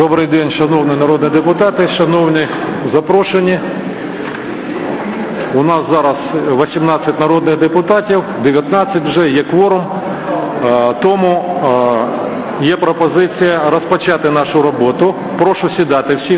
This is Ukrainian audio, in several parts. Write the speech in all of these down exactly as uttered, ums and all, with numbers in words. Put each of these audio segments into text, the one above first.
Добрий день, шановні народні депутати, шановні запрошені. У нас зараз вісімнадцять народних депутатів, дев'ятнадцять вже, є кворум, тому є пропозиція розпочати нашу роботу. Прошу сідати всіх.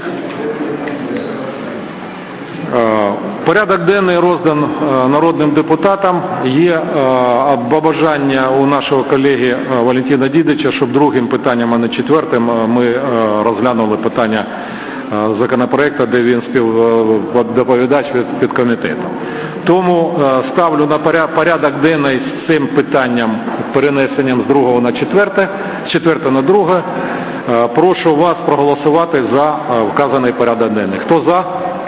Порядок денний роздан народним депутатам. Є бажання у нашого колеги Валентина Дідича, щоб другим питанням, а не четвертим, ми розглянули питання законопроекту, де він співдоповідач від комітету. Тому ставлю на порядок денний з цим питанням, перенесенням з другого на четверте, з четверте на друге. Прошу вас проголосувати за вказаний порядок денний. Хто за?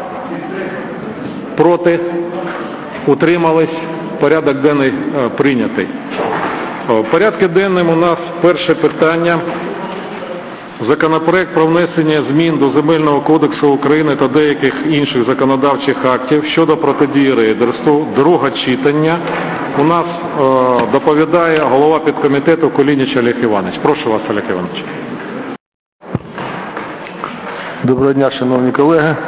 Проти? Утримались? Порядок денний прийнятий. В порядку денному у нас перше питання. Законопроект про внесення змін до Земельного кодексу України та деяких інших законодавчих актів щодо протидії рейдерству. Друге читання. У нас е, доповідає голова підкомітету Кулініч Олег Іванович. Прошу вас, Олег Іванович. Доброго дня, шановні колеги.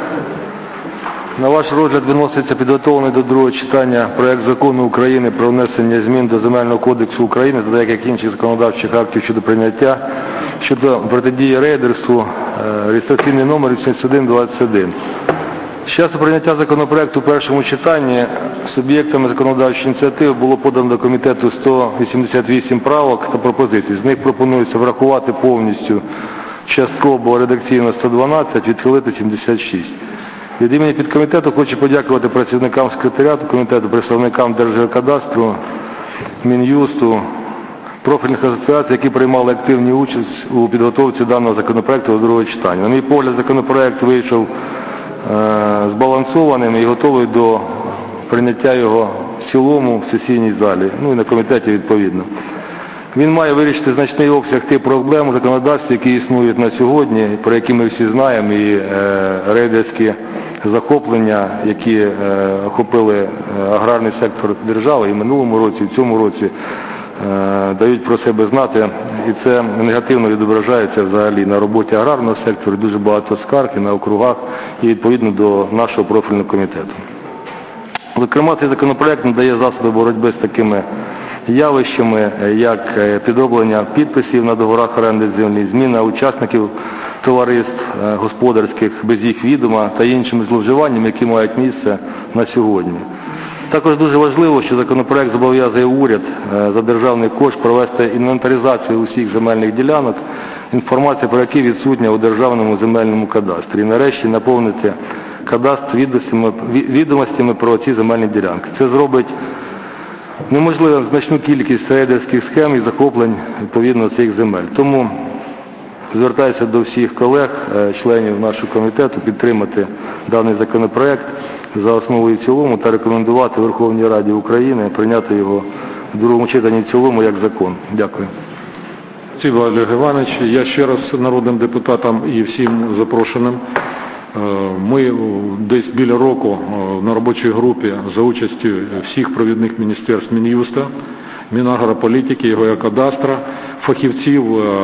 На ваш розгляд виноситься підготовлений до другого читання проект закону України про внесення змін до Земельного кодексу України та деяких інших законодавчих актів щодо прийняття щодо протидії рейдерству, реєстраційний номер вісімдесят один двадцять один. З часу прийняття законопроекту у першому читанні суб'єктами законодавчої ініціативи було подано до комітету сто вісімдесят вісім правок та пропозицій. З них пропонується врахувати повністю, частково редакційно сто дванадцять, відхилити сімдесят шість. Від імені підкомітету хочу подякувати працівникам секретаріату комітету, представникам Держгеокадастру, Мін'юсту, профільних асоціацій, які приймали активну участь у підготовці даного законопроекту до другого читання. На мій погляд, законопроект вийшов е, збалансованим і готовий до прийняття його в цілому в сесійній залі, ну і на комітеті відповідно. Він має вирішити значний обсяг тих проблем у законодавстві, які існують на сьогодні, про які ми всі знаємо, і е, рейдерські захоплення, які е, охопили е, аграрний сектор держави і в минулому році, і в цьому році, е, дають про себе знати, і це негативно відображається взагалі на роботі аграрного сектору, дуже багато скарг і на округах, і відповідно до нашого профільного комітету. Зокрема, цей законопроект надає засоби боротьби з такими явищами, як підроблення підписів на договорах оренди землі, зміна учасників товариств господарських без їх відома та іншими зловживаннями, які мають місце на сьогодні. Також дуже важливо, що законопроект зобов'язує уряд за державний кошт провести інвентаризацію усіх земельних ділянок, інформація про які відсутня у Державному земельному кадастрі. І нарешті наповнити кадастр відомостями, відомостями про ці земельні ділянки. Це зробить неможливо значну кількість рейдерських схем і захоплень відповідно цих земель. Тому звертаюся до всіх колег, членів нашого комітету, підтримати даний законопроект за основу і в цілому та рекомендувати Верховній Раді України прийняти його в другому читанні в цілому як закон. Дякую. Дякую, Олег Іванович. Я ще раз народним депутатам і всім запрошеним. Ми десь біля року на робочій групі за участю всіх провідних міністерств Мін'юста, Мінагрополітики, Геокадастру, фахівців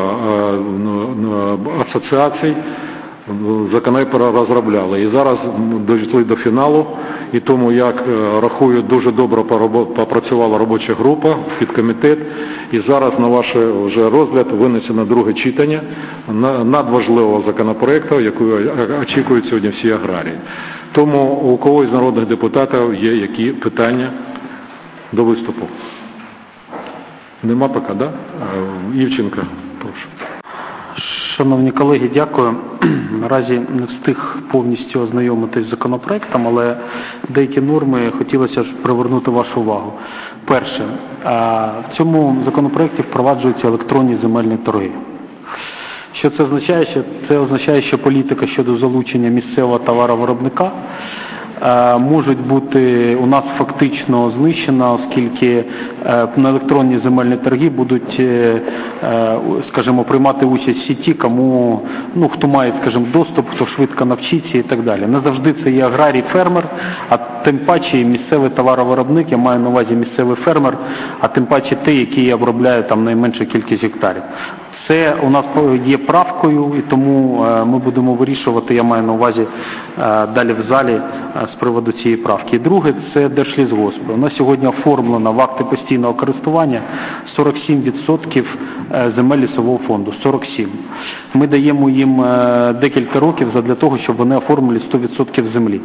асоціацій законопроект розробляли. І зараз дійшли до фіналу, і тому, як рахую, дуже добре попрацювала робоча група, підкомітет, і зараз на ваш вже розгляд винесено друге читання надважливого законопроекту, який очікують сьогодні всі аграрії. Тому у когось з народних депутатів є які питання до виступу? Нема поки, так? Да? Івченко, прошу. Шановні колеги, дякую. Наразі не встиг повністю ознайомитись з законопроектом, але деякі норми хотілося ж привернути вашу увагу. Перше, в цьому законопроекті впроваджуються електронні земельні торги. Що це означає? Це означає, що політика щодо залучення місцевого товаровиробника можуть бути у нас фактично знищена, оскільки на електронні земельні торги будуть, скажімо, приймати участь всі ті, кому, ну, хто має, скажімо, доступ, хто швидко навчиться і так далі. Не завжди це є аграрій, фермер, а тим паче і місцевий товаровиробник, я маю на увазі місцевий фермер, а тим паче той, який обробляє там найменшу кількість гектарів. Це у нас є правкою, і тому ми будемо вирішувати, я маю на увазі далі в залі, з приводу цієї правки. І друге, це Держлісгоспи. У нас сьогодні оформлено в акти постійного користування сорок сім відсотків земель лісового фонду. сорок сім. Ми даємо їм декілька років для того, щоб вони оформили сто відсотків землі.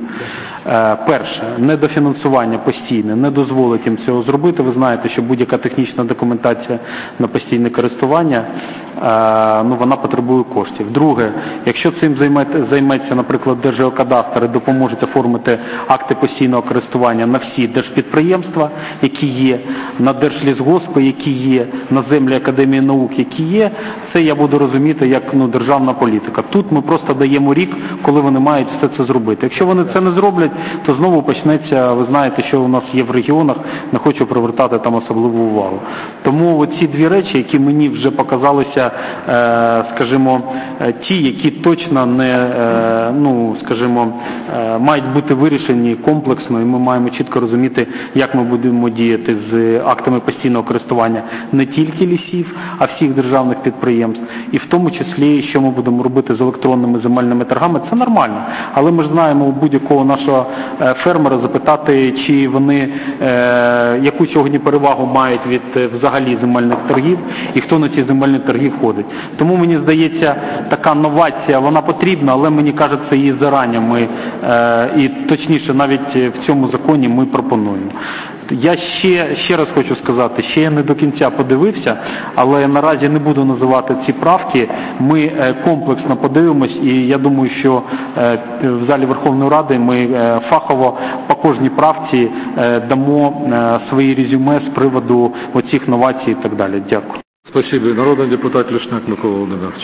Перше, недофінансування постійне не дозволить їм цього зробити. Ви знаєте, що будь-яка технічна документація на постійне користування, ну, вона потребує коштів. Друге, якщо цим займеться, наприклад, Держгеокадастр і допоможуть оформити акти постійного користування на всі держпідприємства, які є, на Держлісгоспи, які є, на землі Академії наук, які є, це я буду розуміти як, ну, державна політика. Тут ми просто даємо рік, коли вони мають все це зробити. Якщо вони це не зроблять, то знову почнеться, ви знаєте, що у нас є в регіонах, не хочу привертати там особливу увагу. Тому оці дві речі, які мені вже показалися, скажімо, ті, які точно не, ну, скажімо, мають бути вирішені комплексно, і ми маємо чітко розуміти, як ми будемо діяти з актами постійного користування не тільки лісів, а всіх державних підприємств, і в тому числі, що ми будемо робити з електронними земельними торгами, це нормально. Але ми ж знаємо у будь-якого нашого фермера запитати, чи вони яку сьогодні перевагу мають від взагалі земельних торгів, і хто на ці земельні торги входить. Тому, мені здається, така новація, вона потрібна, але, мені кажеться, її зарані ми, і точніше, навіть в цьому законі ми пропонуємо. Я ще, ще раз хочу сказати, ще я не до кінця подивився, але наразі не буду називати ці правки. Ми комплексно подивимось, і я думаю, що в залі Верховної Ради ми фахово по кожній правці дамо свої резюме з приводу оцих новацій і так далі. Дякую. Спасибо. Народний депутат Люшняк Микола Володимирович.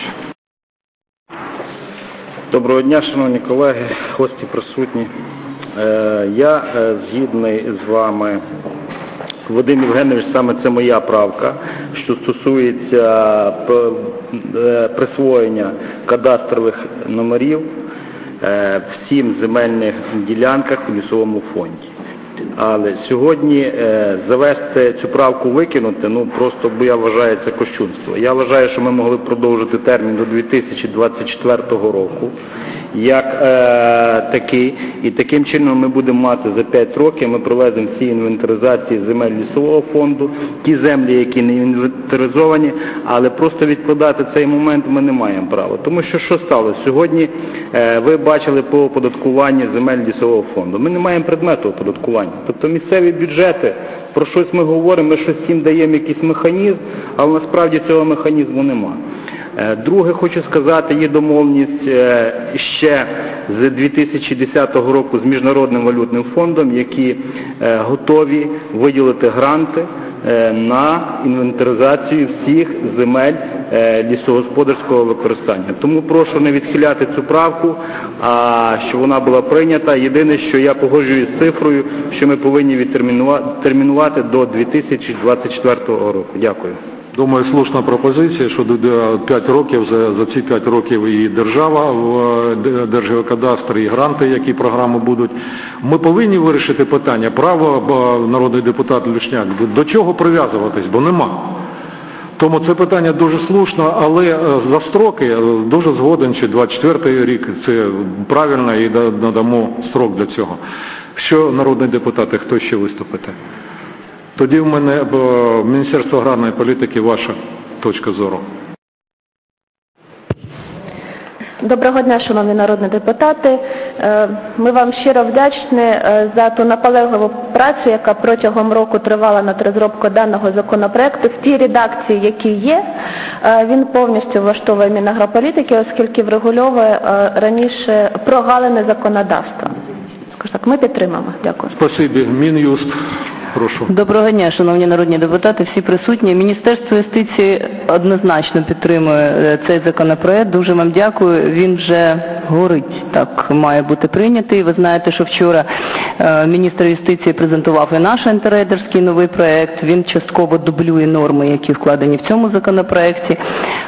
Доброго дня, шановні колеги, гості присутні. Я згідний з вами, Вадим Євгенович, саме це моя правка, що стосується присвоєння кадастрових номерів всім земельних ділянках у лісовому фонді. Але сьогодні е, завести цю правку викинути, ну просто, бо я вважаю, це кощунство. Я вважаю, що ми могли продовжити термін до дві тисячі двадцять четвертого року, як е, такий, і таким чином ми будемо мати за п'ять років, ми проведемо всі інвентаризації земель лісового фонду, ті землі, які не інвентаризовані, але просто відкладати цей момент ми не маємо права. Тому що що сталося? Сьогодні е, ви бачили по оподаткуванню земель лісового фонду. Ми не маємо предмету оподаткування. Тобто місцеві бюджети, про щось ми говоримо, ми щось їм даємо якийсь механізм, але насправді цього механізму немає. Друге, хочу сказати, є домовленість ще з дві тисячі десятого року з Міжнародним валютним фондом, які готові виділити гранти на інвентаризацію всіх земель лісогосподарського використання. Тому прошу не відхиляти цю правку, а що вона була прийнята. Єдине, що я погоджуюсь з цифрою, що ми повинні відтермінувати до дві тисячі двадцять четвертого року. Дякую. Думаю, слушна пропозиція, що п'ять років, за, за ці п'ять років і держава в Держгеокадастрі, і гранти, які програми будуть. Ми повинні вирішити питання, право, народний депутат Люшняк, до чого прив'язуватись, бо нема. Тому це питання дуже слушно, але за строки дуже згоден, що двадцять четвертий рік це правильно і надамо строк для цього. Що, народні депутати, хто ще виступите? Тоді в мене Міністерство аграрної політики, ваша точка зору. Доброго дня, шановні народні депутати. Ми вам щиро вдячні за ту наполегливу працю, яка протягом року тривала над розробкою даного законопроекту. В тій редакції, які є, він повністю влаштовує Мінагрополітики, оскільки врегульовує раніше прогалини законодавства. Скажу так, ми підтримаємо. Дякую. Спасибі. Мін'юст. Прошу. Доброго дня, шановні народні депутати, всі присутні. Міністерство юстиції однозначно підтримує цей законопроект. Дуже вам дякую. Він вже горить, так має бути прийнятий. Ви знаєте, що вчора міністр юстиції презентував і наш антирейдерський новий проект. Він частково дублює норми, які вкладені в цьому законопроекті.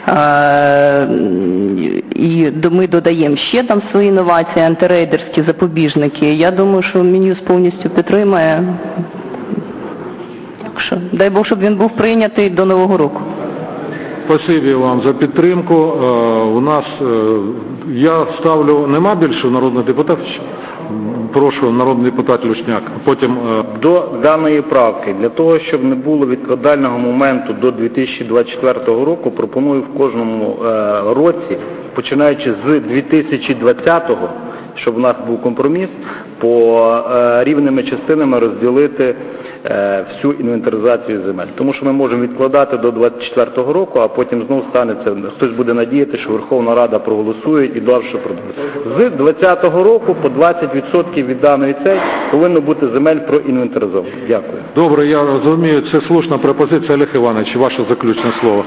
І ми додаємо ще там свої новації, антирейдерські запобіжники. Я думаю, що Мін'юст повністю підтримує. Дай Бог, щоб він був прийнятий до Нового року. спасибі вам за підтримку. Е, У нас, е, я ставлю, нема більше народних депутатів? Прошу, народний депутат Люшняк. Потім... е, До даної правки, для того, щоб не було відкладального моменту до дві тисячі двадцять четвертого року, пропоную в кожному е, році, починаючи з дві тисячі двадцятого, щоб у нас був компроміс, по е, рівними частинами розділити е, всю інвентаризацію земель. Тому що ми можемо відкладати до двадцять четвертого року, а потім знову станеться, хтось буде надіяти, що Верховна Рада проголосує і далі продовжує. З двадцятого року по двадцять відсотків від даної цей повинно бути земель проінвентаризовано. Дякую. Добре, я розумію, це слушна пропозиція. Олег Іванович, ваше заключне слово.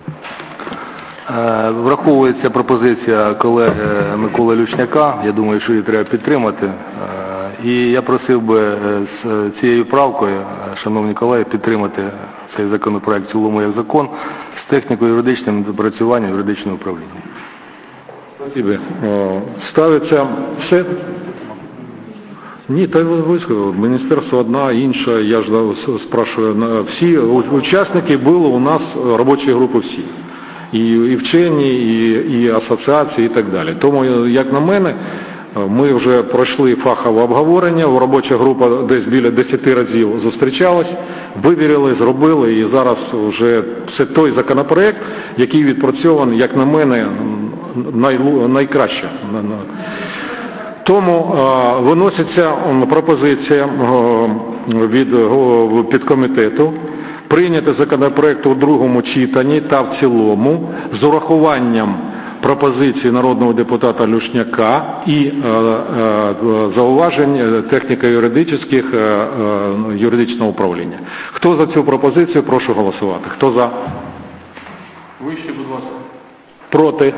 Е, Враховується пропозиція колеги Миколи Люшняка. Я думаю, що її треба підтримати. Е, І я просив би е, з цією правкою, е, шановні колеги, підтримати цей законопроект в цілому як закон з техніко-юридичним допрацюванням юридичного управління. Спасибі. Е, Ставиться все? Ні, та ви сказали, міністерство одна, інша, я ж спрашиваю, на- всі учасники були у нас, робочої групи всі. І, і вчені, і, і асоціації, і так далі. Тому, як на мене, ми вже пройшли фахове обговорення, робоча група десь біля десяти разів зустрічалась, вивірили, зробили, і зараз вже це той законопроект, який відпрацьований, як на мене, най, найкраще. Тому е, виноситься пропозиція е, від е, підкомітету прийняти законопроект у другому читанні та в цілому з урахуванням пропозиції народного депутата Люшняка і е, е, зауважень техніко-юридичних е, е, юридичного управління. Хто за цю пропозицію, прошу голосувати. Хто за? Вище, будь ласка. Проти?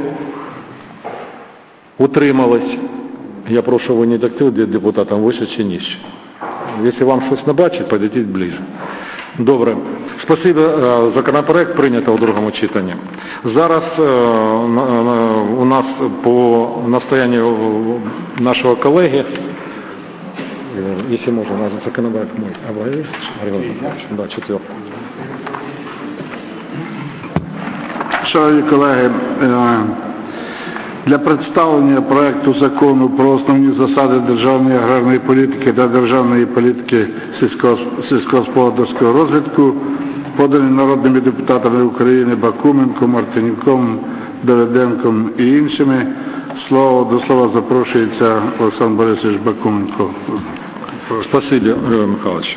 Утримались? Я прошу виняти актив депутатам вище чи нижче. Якщо вам щось не бачить, підійдіть ближче. Добре. Спасибо. Законопроект прийнято у другому читанні. Зараз у нас по настоянню нашого колеги, якщо можна, наш законопроект мой, обговорили? Да, четвертый. Шановні колеги, для представлення проекту закону про основні засади державної аграрної політики та державної політики сільськогосподарського розвитку, поданий народними депутатами України Бакуменком, Мартинюком, Давиденком і іншими, слово до слова запрошується Олександр Борисович Бакуменко. Спасибі, Григорій Михайлович.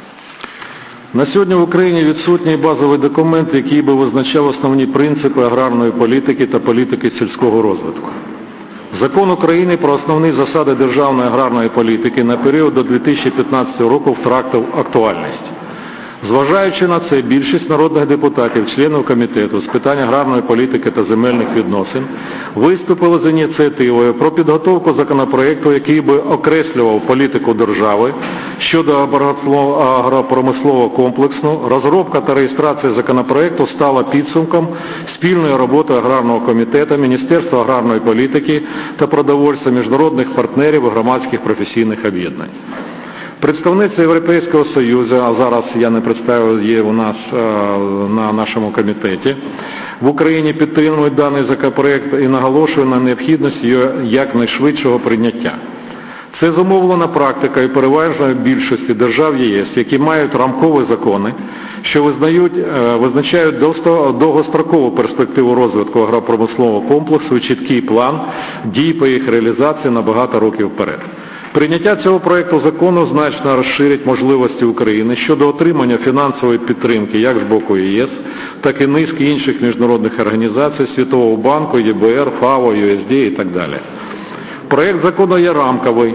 На сьогодні в Україні відсутній базовий документ, який би визначав основні принципи аграрної політики та політики сільського розвитку. Закон України про основні засади державної аграрної політики на період до дві тисячі п'ятнадцятого року втратив актуальність. Зважаючи на це, більшість народних депутатів, членів комітету з питань аграрної політики та земельних відносин виступили з ініціативою про підготовку законопроекту, який би окреслював політику держави щодо агропромислового комплексу. Розробка та реєстрація законопроекту стала підсумком спільної роботи аграрного комітету, Міністерства аграрної політики та продовольства, міжнародних партнерів і громадських професійних об'єднань. Представниця Європейського Союзу, а зараз я не представив, є у нас е, на нашому комітеті, в Україні підтримують даний законопроект і наголошує на необхідності його якнайшвидшого прийняття. Це зумовлена практикою переважної більшості держав ЄС, які мають рамкові закони, що визнають, е, визначають довгострокову перспективу розвитку агропромислового комплексу і чіткий план дій по їх реалізації на багато років вперед. Прийняття цього проекту закону значно розширить можливості України щодо отримання фінансової підтримки як з боку ЄС, так і низки інших міжнародних організацій, Світового банку, ЄБР, ФАО, ю ес ді і так далі. Проект закону є рамковий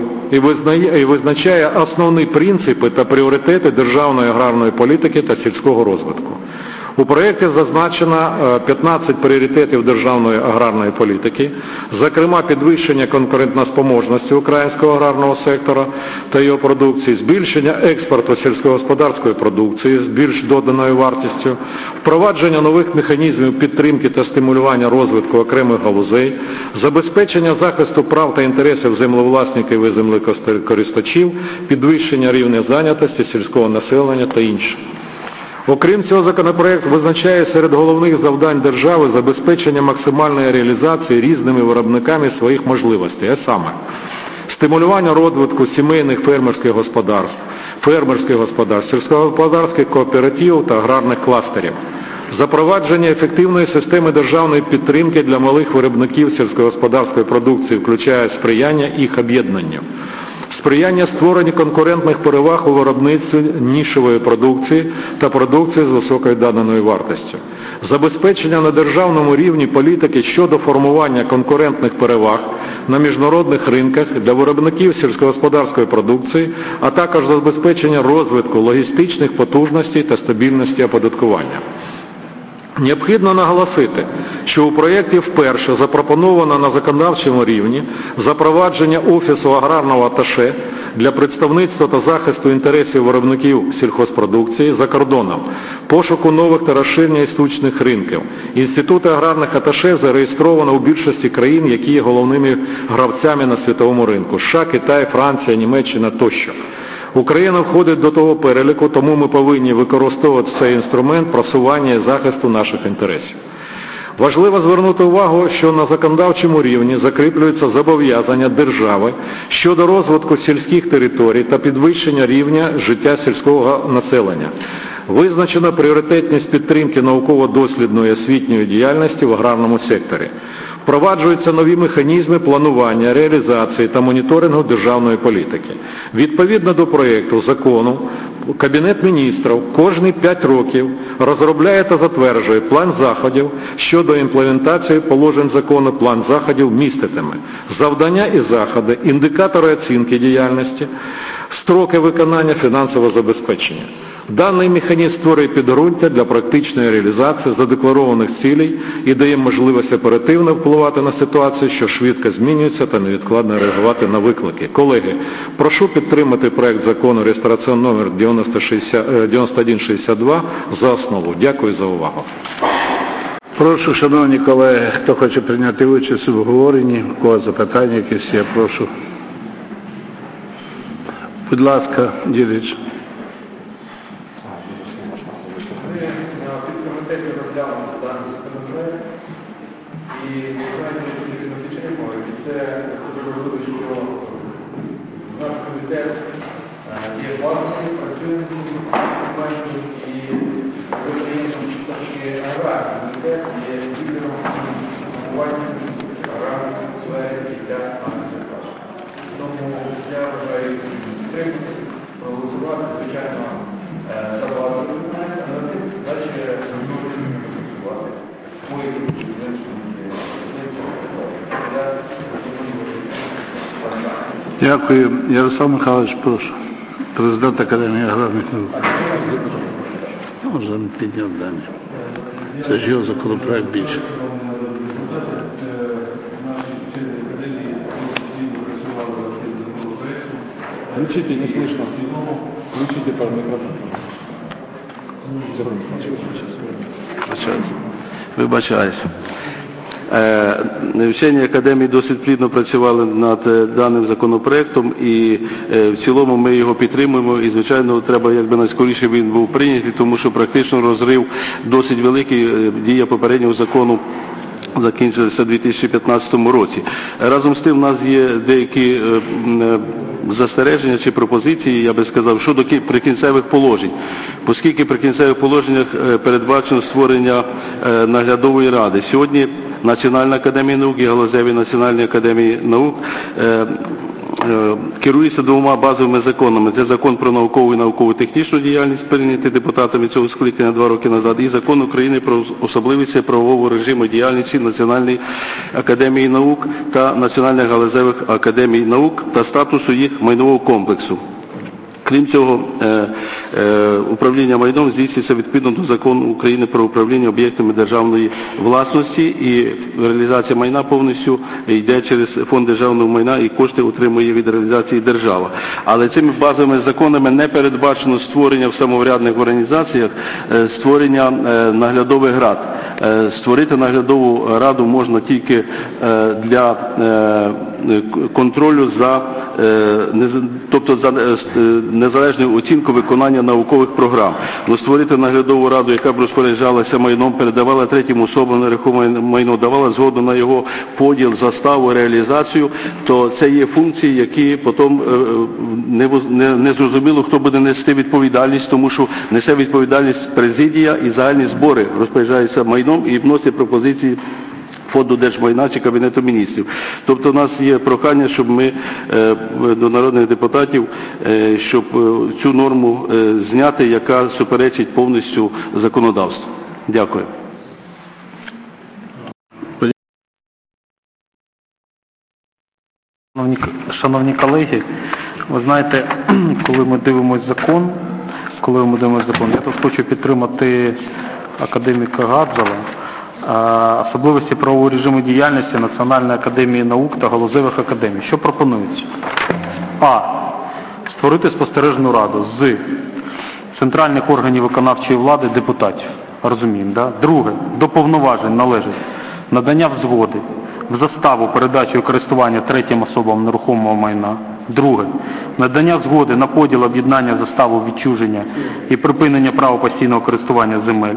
і визначає основні принципи та пріоритети державної аграрної політики та сільського розвитку. У проєкті зазначено п'ятнадцять пріоритетів державної аграрної політики, зокрема підвищення конкурентоспроможності українського аграрного сектора та його продукції, збільшення експорту сільськогосподарської продукції з більш доданою вартістю, впровадження нових механізмів підтримки та стимулювання розвитку окремих галузей, забезпечення захисту прав та інтересів землевласників і землекористувачів, підвищення рівня зайнятості сільського населення та інше. Окрім цього, законопроект визначає серед головних завдань держави забезпечення максимальної реалізації різними виробниками своїх можливостей, а саме стимулювання розвитку сімейних фермерських господарств, фермерських господарств, сільськогосподарських кооперативів та аграрних кластерів, запровадження ефективної системи державної підтримки для малих виробників сільськогосподарської продукції, включає сприяння їх об'єднанню, сприяння створенню конкурентних переваг у виробництві нішевої продукції та продукції з високою доданою вартістю, забезпечення на державному рівні політики щодо формування конкурентних переваг на міжнародних ринках для виробників сільськогосподарської продукції, а також забезпечення розвитку логістичних потужностей та стабільності оподаткування. Необхідно наголосити, що у проєкті вперше запропоновано на законодавчому рівні запровадження Офісу аграрного аташе для представництва та захисту інтересів виробників сільхозпродукції за кордоном, пошуку нових та розширення істочних ринків. Інститути аграрних аташе зареєстровано у більшості країн, які є головними гравцями на світовому ринку – США, Китай, Франція, Німеччина тощо. Україна входить до того переліку, тому ми повинні використовувати цей інструмент просування і захисту наших інтересів. Важливо звернути увагу, що на законодавчому рівні закріплюються зобов'язання держави щодо розвитку сільських територій та підвищення рівня життя сільського населення. Визначено пріоритетність підтримки науково-дослідної освітньої діяльності в аграрному секторі. Впроваджуються нові механізми планування, реалізації та моніторингу державної політики. Відповідно до проєкту закону, Кабінет міністрів кожні п'ять років розробляє та затверджує план заходів щодо імплементації положень закону. План заходів міститиме завдання і заходи, індикатори оцінки діяльності, строки виконання, фінансового забезпечення. Даний механізм створює підґрунтя для практичної реалізації задекларованих цілей і дає можливість оперативно впливати на ситуацію, що швидко змінюється, та невідкладно реагувати на виклики. Колеги, прошу підтримати проект закону реєстраційний номер дев'яносто один шістдесят два за основу. Дякую за увагу. Прошу, шановні колеги, хто хоче прийняти участь у обговоренні, у кого запитання якісь є, прошу. Будь ласка, Дідич. І питання, які ми підтримуємо, це зрозуміло, що наш комітет є власним, працює в цьому документі, і виявляємо, що все-таки аграрний комітет є лідером формування аграрної сфери життя нашої держави. Тому я вважаю підтримати, проголосувати, звичайно, за базовий документ, а на тим далі зробити працювати. Дякую. Ярослав Михайлович, прошу. Президент Академії аграрних наук. Ну, вже не підняв дані. Це ж його законопроект більше. Включите, не слышно. Включите по микрофону. Вибачаюсь. Вчені академії досить плідно працювали над даним законопроектом, і в цілому ми його підтримуємо, і, звичайно, треба, якби найскоріше він був прийнятий, тому що практично розрив досить великий, дія попереднього закону закінчилася у дві тисячі п'ятнадцятому році. Разом з тим, у нас є деякі застереження чи пропозиції, я би сказав, щодо прикінцевих положень. Оскільки в прикінцевих положеннях передбачено створення наглядової ради. Сьогодні Національна академія наук і галузеві Національної академії наук керується двома базовими законами. Це закон про наукову і науково-технічну діяльність, прийнятий депутатами цього скликання два роки назад, і закон України про особливості правового режиму діяльності Національної академії наук та Національних галузевих академій наук та статусу їх майнового комплексу. Крім цього, управління майном здійснюється відповідно до закону України про управління об'єктами державної власності, і реалізація майна повністю йде через фонд державного майна, і кошти отримує від реалізації держава. Але цими базовими законами не передбачено створення в самоврядних організаціях, створення наглядових рад. е, створити наглядову раду можна тільки е, для е, контролю за, е, нез- тобто за е, незалежну оцінку виконання наукових програм. Но створити наглядову раду, яка б розпоряджалася майном, передавала третім особам нерухоме майно, давала згоду на його поділ, заставу, реалізацію, то це є функції, які потім е, не, воз- не, не зрозуміло, хто буде нести відповідальність, тому що несе відповідальність президія і загальні збори розпоряджаються майном і вносять пропозиції Фонду держмайна чи Кабінету міністрів. Тобто у нас є прохання, щоб ми е, до народних депутатів, е, щоб е, цю норму е, зняти, яка суперечить повністю законодавству. Дякую. Шановні, шановні колеги, ви знаєте, коли ми дивимося закон, коли ми дивимося закон, я тут хочу підтримати академіка Гаджева, а, особливості правового режиму діяльності Національної академії наук та галузевих академій. Що пропонується? А. Створити спостережну раду з центральних органів виконавчої влади депутатів. Розуміємо, да? Друге. До повноважень належить надання згоди в заставу, передачу і користування третім особам нерухомого майна. Друге. Надання згоди на поділ, об'єднання, заставу, відчуження і припинення права постійного користування земель.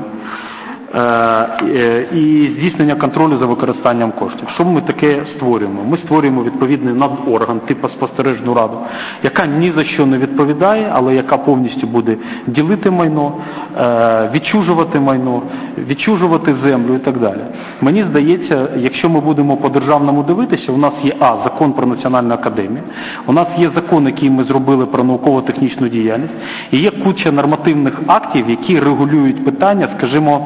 І здійснення контролю за використанням коштів. Що ми таке створюємо? Ми створюємо відповідний надорган, типу спостережну раду, яка ні за що не відповідає, але яка повністю буде ділити майно, відчужувати майно, відчужувати землю і так далі. Мені здається, якщо ми будемо по державному дивитися, у нас є А, закон про Національну академію, у нас є закон, який ми зробили про науково-технічну діяльність, і є куча нормативних актів, які регулюють питання, скажімо,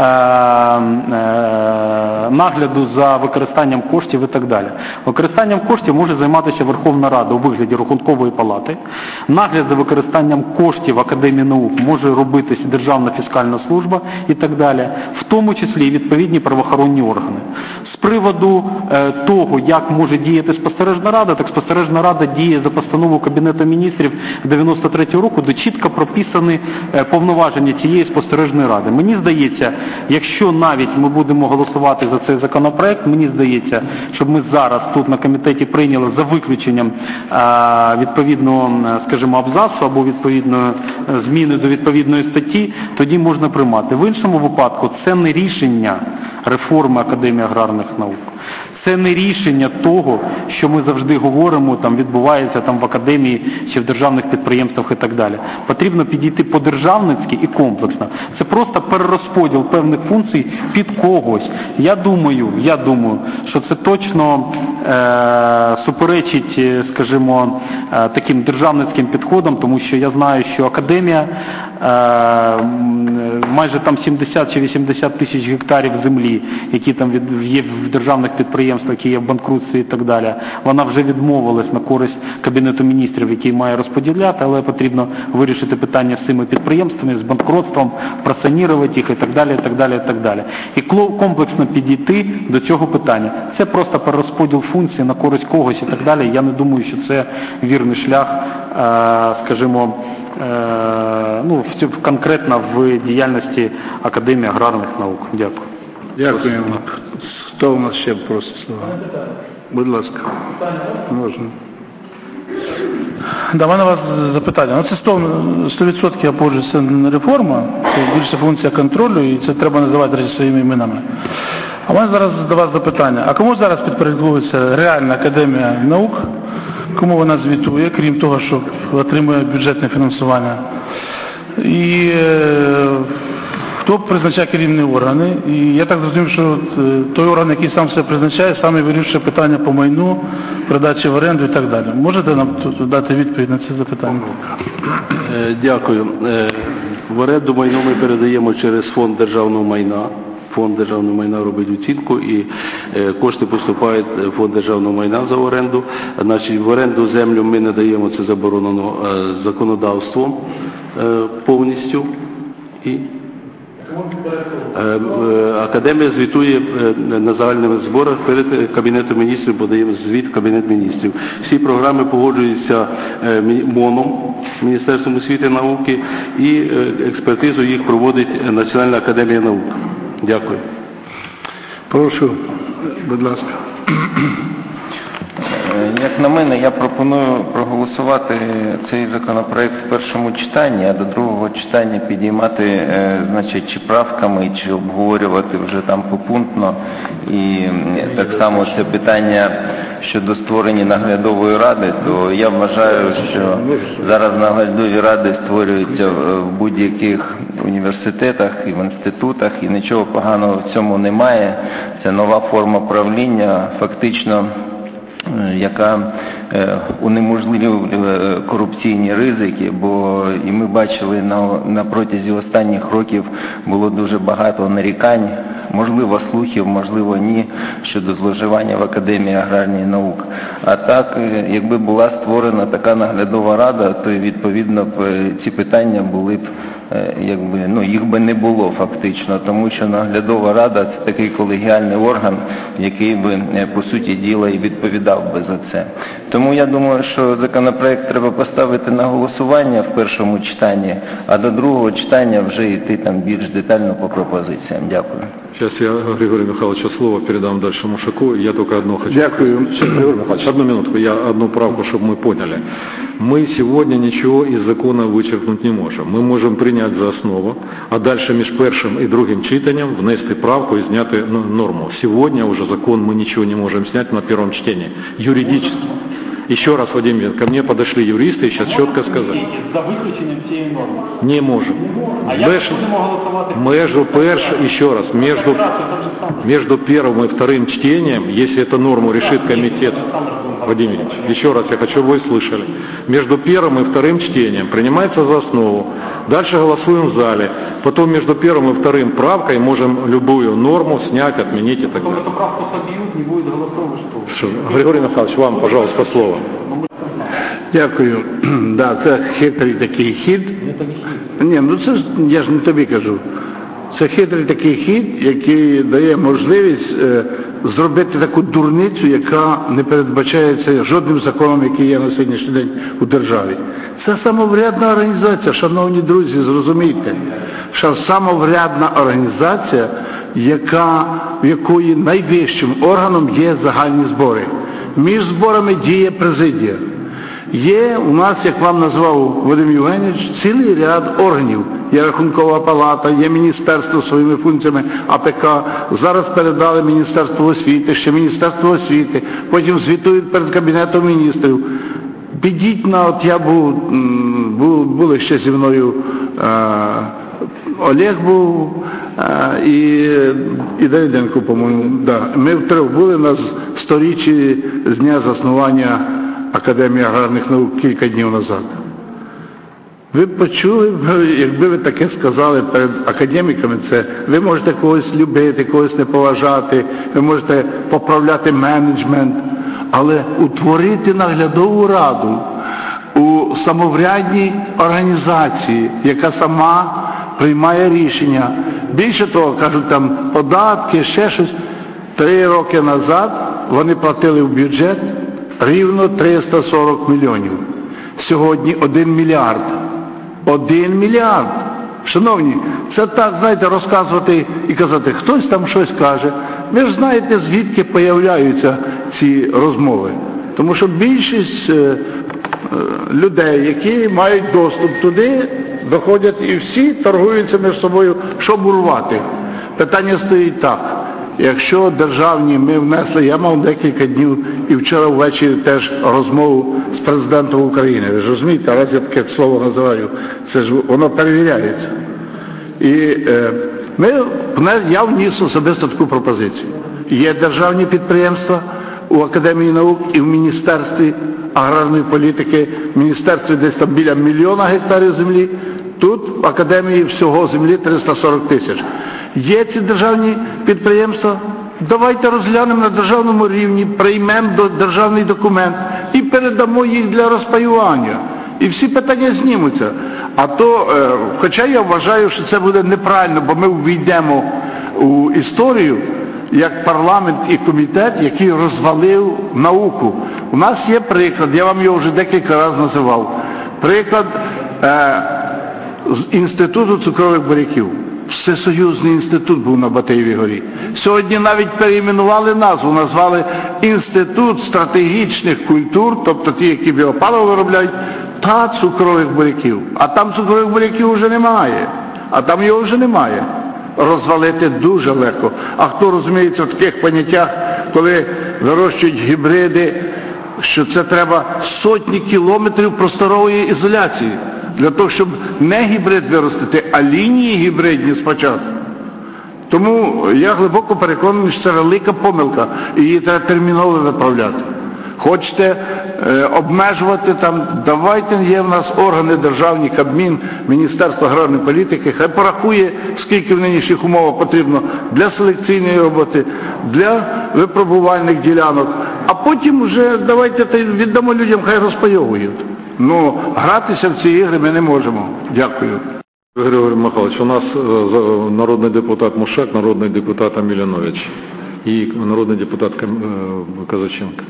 нагляду за використанням коштів і так далі. Використанням коштів може займатися Верховна Рада у вигляді Рахункової палати. Нагляд за використанням коштів Академії наук може робитися Державна фіскальна служба і так далі, в тому числі і відповідні правоохоронні органи. З приводу е, того, як може діяти спостережна рада, так спостережна рада діє за постановою Кабінету міністрів дев'яносто третього року, де чітко прописані е, повноваження цієї спостережної ради. Мені здається, якщо навіть ми будемо голосувати за цей законопроект, мені здається, щоб ми зараз тут на комітеті прийняли за виключенням а, відповідного, скажімо, абзацу або відповідної зміни до відповідної статті, тоді можна приймати. В іншому випадку це не рішення реформи Академії аграрних наук. Це не рішення того, що ми завжди говоримо, там відбувається там в академії чи в державних підприємствах і так далі. Потрібно підійти по-державницьки і комплексно. Це просто перерозподіл певних функцій під когось. Я думаю, я думаю, що це точно е, суперечить, скажімо, е, таким державницьким підходам, тому що я знаю, що академія майже там сімдесят чи вісімдесят тисяч гектарів землі, які там від, є в державних підприємствах, які є в банкрутстві і так далі. Вона вже відмовилась на користь Кабінету міністрів, який має розподіляти, але потрібно вирішити питання з цими підприємствами, з банкротством, просанірувати їх і так далі, і так далі, і так далі. І комплексно підійти до цього питання. Це просто перерозподіл функцій на користь когось і так далі. Я не думаю, що це вірний шлях, скажімо, ну, конкретно в діяльності Академії аграрних наук. Дякую. Дякуємо. Хто у нас ще просить слова? Будь ласка. Можна. Да, в мене у вас запитання. Ну, це сто відсотків я погоджуюся, це не реформа, це більше функція контролю, і це треба називати речі своїми іменами. А в мене зараз до вас запитання. А кому зараз підпорядковується реальна Академія наук? Кому вона звітує, крім того, що отримує бюджетне фінансування? І е, хто призначає керівні органи? І я так зрозумів, що той орган, який сам все призначає, саме вирішує питання по майну, передачі в оренду і так далі. Можете нам тут дати відповідь на це запитання? Дякую. В оренду майно ми передаємо через фонд державного майна. Фонд державного майна робить оцінку і е, кошти поступають в фонд державного майна за оренду. Значить, в оренду землю ми не даємо, це заборонено е, законодавством е, повністю. І е, е, Академія звітує е, на загальних зборах перед Кабінетом міністрів, подаємо звіт в Кабінет міністрів. Всі програми погоджуються е, МОНом, Міністерством освіти і науки, і е, експертизу їх проводить Національна академія наук. Дякую. Прошу, будь ласка. Як на мене, я пропоную проголосувати цей законопроект в першому читанні, а до другого читання підіймати, е, значить, чи правками, чи обговорювати вже там попунктно. І так само це питання щодо створення наглядової ради, то я вважаю, що зараз наглядові ради створюються в будь-яких університетах і в інститутах, і нічого поганого в цьому немає. Це нова форма правління, фактично, яка унеможливлює корупційні ризики, бо і ми бачили на, на протязі останніх років було дуже багато нарікань, можливо слухів, можливо ні, щодо зловживання в Академії аграрних наук. А так, якби була створена така наглядова рада, то відповідно б ці питання були б, якби, ну, їх би не було фактично, тому що наглядова рада – це такий колегіальний орган, який би, по суті діла, і відповідав би за це. Тому я думаю, що законопроект треба поставити на голосування в першому читанні, а до другого читання вже йти там більш детально по пропозиціям. Дякую. Сейчас я Григорию Михайловичу слово передам дальше Мушаку. Я только одно хочу. Дякую. Сейчас, Григорий Михайлович, одну минутку, я одну правку, чтобы мы поняли. Мы сегодня ничего из закона вычеркнуть не можем. Мы можем принять за основу, а дальше между першим и другим читанием внести правку и зняти норму. Сегодня уже закон мы ничего не можем снять на первом чтении. Юридически. Еще раз, Владимир, ко мне подошли юристы и сейчас четко сказали. За виключенням цієї норми. Не можем. А як ми будемо голосувати? Между перш, еще раз, между, между первым и вторым чтением, если эту норму решит комитет, Владимир Ильич, еще раз я хочу, вы слышали, между первым и вторым чтением принимается за основу, дальше голосуем в зале, потом между первым и вторым правкой можем любую норму снять, отменить и так далее. Эту правку собьют, не будет голосовать, что? Григорий Михайлович, вам, пожалуйста, слово. Дякую. Да, це хитрий такий хід. Ні, ну це ж, я ж не тобі кажу. Це хитрий такий хід, який дає можливість е, зробити таку дурницю, яка не передбачається жодним законом, який є на сьогоднішній день у державі. Це самоврядна організація, шановні друзі, зрозумійте, що самоврядна організація, яка, в якої найвищим органом є загальні збори. Між зборами діє президія. Є у нас, як вам назвав Вадим Євгенович, цілий ряд органів. Є Рахункова палата, є міністерство своїми функціями А П К, зараз передали Міністерство освіти, ще Міністерство освіти, потім звітують перед Кабінетом міністрів. Підіть на, от я був, був були ще зі мною, е, Олег був, е, і, і Давиденко, по-моєму, да. Ми втрьох були на сторіччі з дня заснування Академії аграрних наук кілька днів назад. Ви б почули, якби ви таке сказали перед академіками, це ви можете когось любити, когось не поважати, ви можете поправляти менеджмент, але утворити наглядову раду у самоврядній організації, яка сама приймає рішення. Більше того, кажуть, там податки, ще щось. Три роки назад вони платили в бюджет рівно триста сорок мільйонів. Сьогодні один мільярд. Один мільярд. Шановні, це так, знаєте, розказувати і казати, хтось там щось каже. Ви ж знаєте, звідки появляються ці розмови. Тому що більшість е, е, людей, які мають доступ туди, доходять і всі торгуються між собою, щоб урвати. Питання стоїть так. Якщо державні ми внесли, я мав декілька днів і вчора ввечері теж розмову з президентом України. Ви ж розумієте, раз я таке слово називаю, це ж воно перевіряється. І е, ми, я вніс особисто таку пропозицію. Є державні підприємства у Академії наук і в Міністерстві аграрної політики, в Міністерстві десь там біля мільйона гектарів землі, тут в Академії всього землі триста сорок тисяч. Є ці державні підприємства, давайте розглянемо на державному рівні, приймемо державний документ і передамо їх для розпаювання. І всі питання знімуться. А то, е, хоча я вважаю, що це буде неправильно, бо ми увійдемо у історію, як парламент і комітет, який розвалив науку. У нас є приклад, я вам його вже декілька разів називав, приклад е, з Інституту цукрових буряків. Всесоюзний інститут був на Батиєвій горі. Сьогодні навіть перейменували назву, назвали Інститут стратегічних культур, тобто ті, які біопаливо виробляють, та цукрових буряків. А там цукрових буряків вже немає. А там його вже немає. Розвалити дуже легко. А хто розуміється в таких поняттях, коли вирощують гібриди, що це треба сотні кілометрів просторової ізоляції, для того, щоб не гібрид виростити, а лінії гібридні спочатку. Тому я глибоко переконаний, що це велика помилка, і її треба терміново виправляти. Хочете е, обмежувати там, давайте, є в нас органи державні, Кабмін, Міністерство аграрної політики, хай порахує, скільки в нинішніх умовах потрібно для селекційної роботи, для випробувальних ділянок, а потім вже давайте віддамо людям, хай розпайовують. Ну, гратися в ці ігри ми не можемо. Дякую. Григорій Михайлович, у нас народний депутат Мушак, народний депутат Амелянович і народний депутат Казаченко.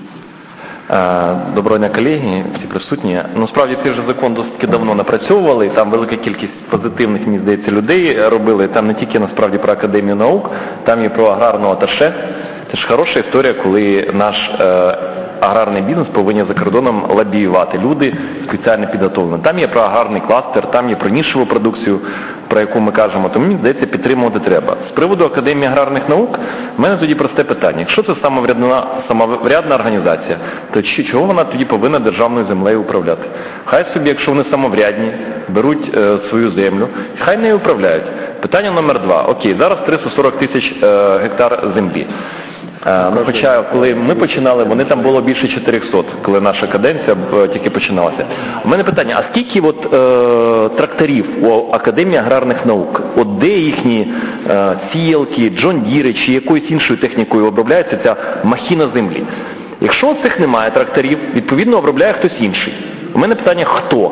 Доброго дня, колеги, всі присутні. Ну, справді, цей вже закон досить давно напрацьовували, там велика кількість позитивних, мені здається, людей робили. Там не тільки, насправді, про Академію наук, там і про аграрного аташе. Це ж хороша історія, коли наш е, аграрний бізнес повинен за кордоном лобіювати. Люди спеціально підготовлені. Там є про аграрний кластер, там є про нішеву продукцію, про яку ми кажемо. Тому, мені здається, підтримувати треба. З приводу Академії аграрних наук, в мене тоді просте питання. Якщо це самоврядна, самоврядна організація, то чого вона тоді повинна державною землею управляти? Хай собі, якщо вони самоврядні, беруть е, свою землю, хай нею управляють. Питання номер два. Окей, зараз триста сорок тисяч е, гектар землі. Ну, хоча, коли ми починали, вони там було більше чотирьохсот, коли наша каденція тільки починалася. У мене питання, а скільки от, е, тракторів у Академії аграрних наук? От де їхні е, сіялки, джон-діри чи якоюсь іншою технікою обробляється ця махіна землі? Якщо цих немає тракторів, відповідно обробляє хтось інший. У мене питання, хто?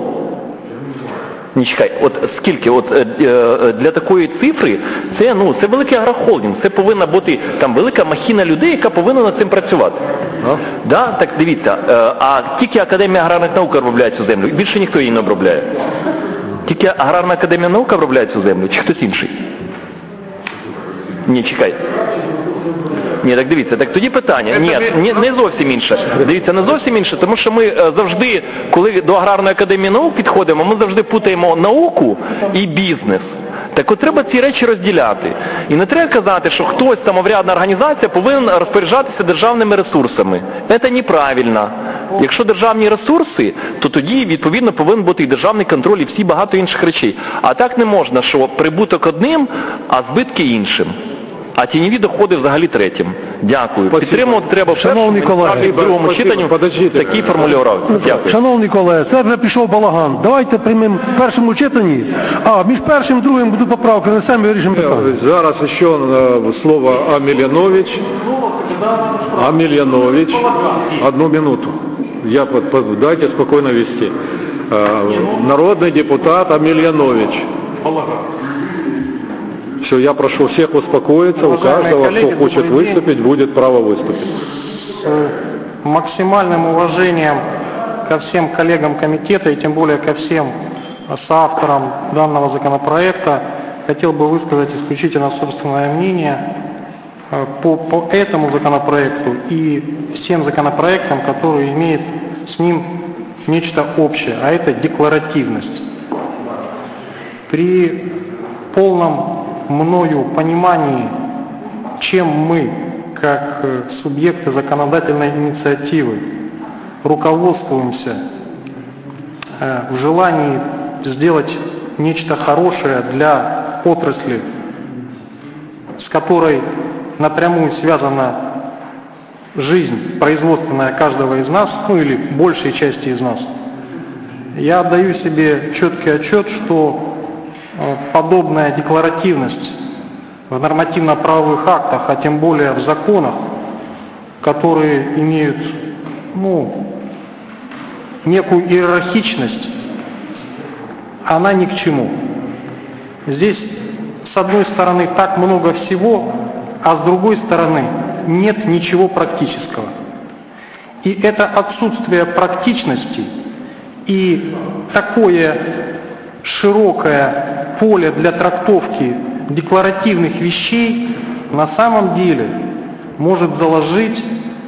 Ні, чекай, от скільки, от е, е, для такої цифри, це, ну, це великий агрохолдинг, це повинна бути там велика махіна людей, яка повинна над цим працювати. No. Да? Так, дивіться, е, а тільки Академія аграрних наук обробляє цю землю, і більше ніхто її не обробляє. Тільки Аграрна академія наук обробляє цю землю, чи хтось інший? Ні, чекай. Ні, так дивіться, так тоді питання. Ні, не, не зовсім інше. Дивіться, не зовсім інше, тому що ми завжди, коли до Аграрної академії наук підходимо, ми завжди путаємо науку і бізнес. Так от треба ці речі розділяти. І не треба казати, що хтось, самоврядна організація, повинен розпоряджатися державними ресурсами. Це неправильно. Якщо державні ресурси, то тоді, відповідно, повинен бути і державний контроль, і всі багато інших речей. А так не можна, що прибуток одним, а збитки іншим. А тіньові доходи взагалі третім. Дякую. Спасибо. Підтримувати треба в першому, і в другому читанні такі формулювання. Дякую. Шановні колеги, це вже пішов балаган. Давайте приймемо в першому читанні, а між першим і другим будуть поправки, несемо і вирішимо питання. Зараз ще слово Амелянович. Амелянович. Одну минуту. Я, дайте спокойно вести. Народный депутат Амелянович. Все, я прошу всех успокоиться, у каждого, кто хочет выступить, будет право выступить. С максимальным уважением ко всем коллегам комитета и тем более ко всем соавторам данного законопроекта хотел бы высказать исключительно собственное мнение по, по этому законопроекту и всем законопроектам, которые имеют с ним нечто общее, а это декларативность. При полном мною понимании, чем мы, как субъекты законодательной инициативы, руководствуемся в желании сделать нечто хорошее для отрасли, с которой напрямую связана жизнь производственная каждого из нас, ну или большей части из нас, я отдаю себе четкий отчет, что подобная декларативность в нормативно-правовых актах, а тем более в законах, которые имеют, ну, некую иерархичность, она ни к чему. Здесь, с одной стороны, так много всего, а с другой стороны, нет ничего практического. И это отсутствие практичности и такое широкое поле для трактовки декларативных вещей на самом деле может заложить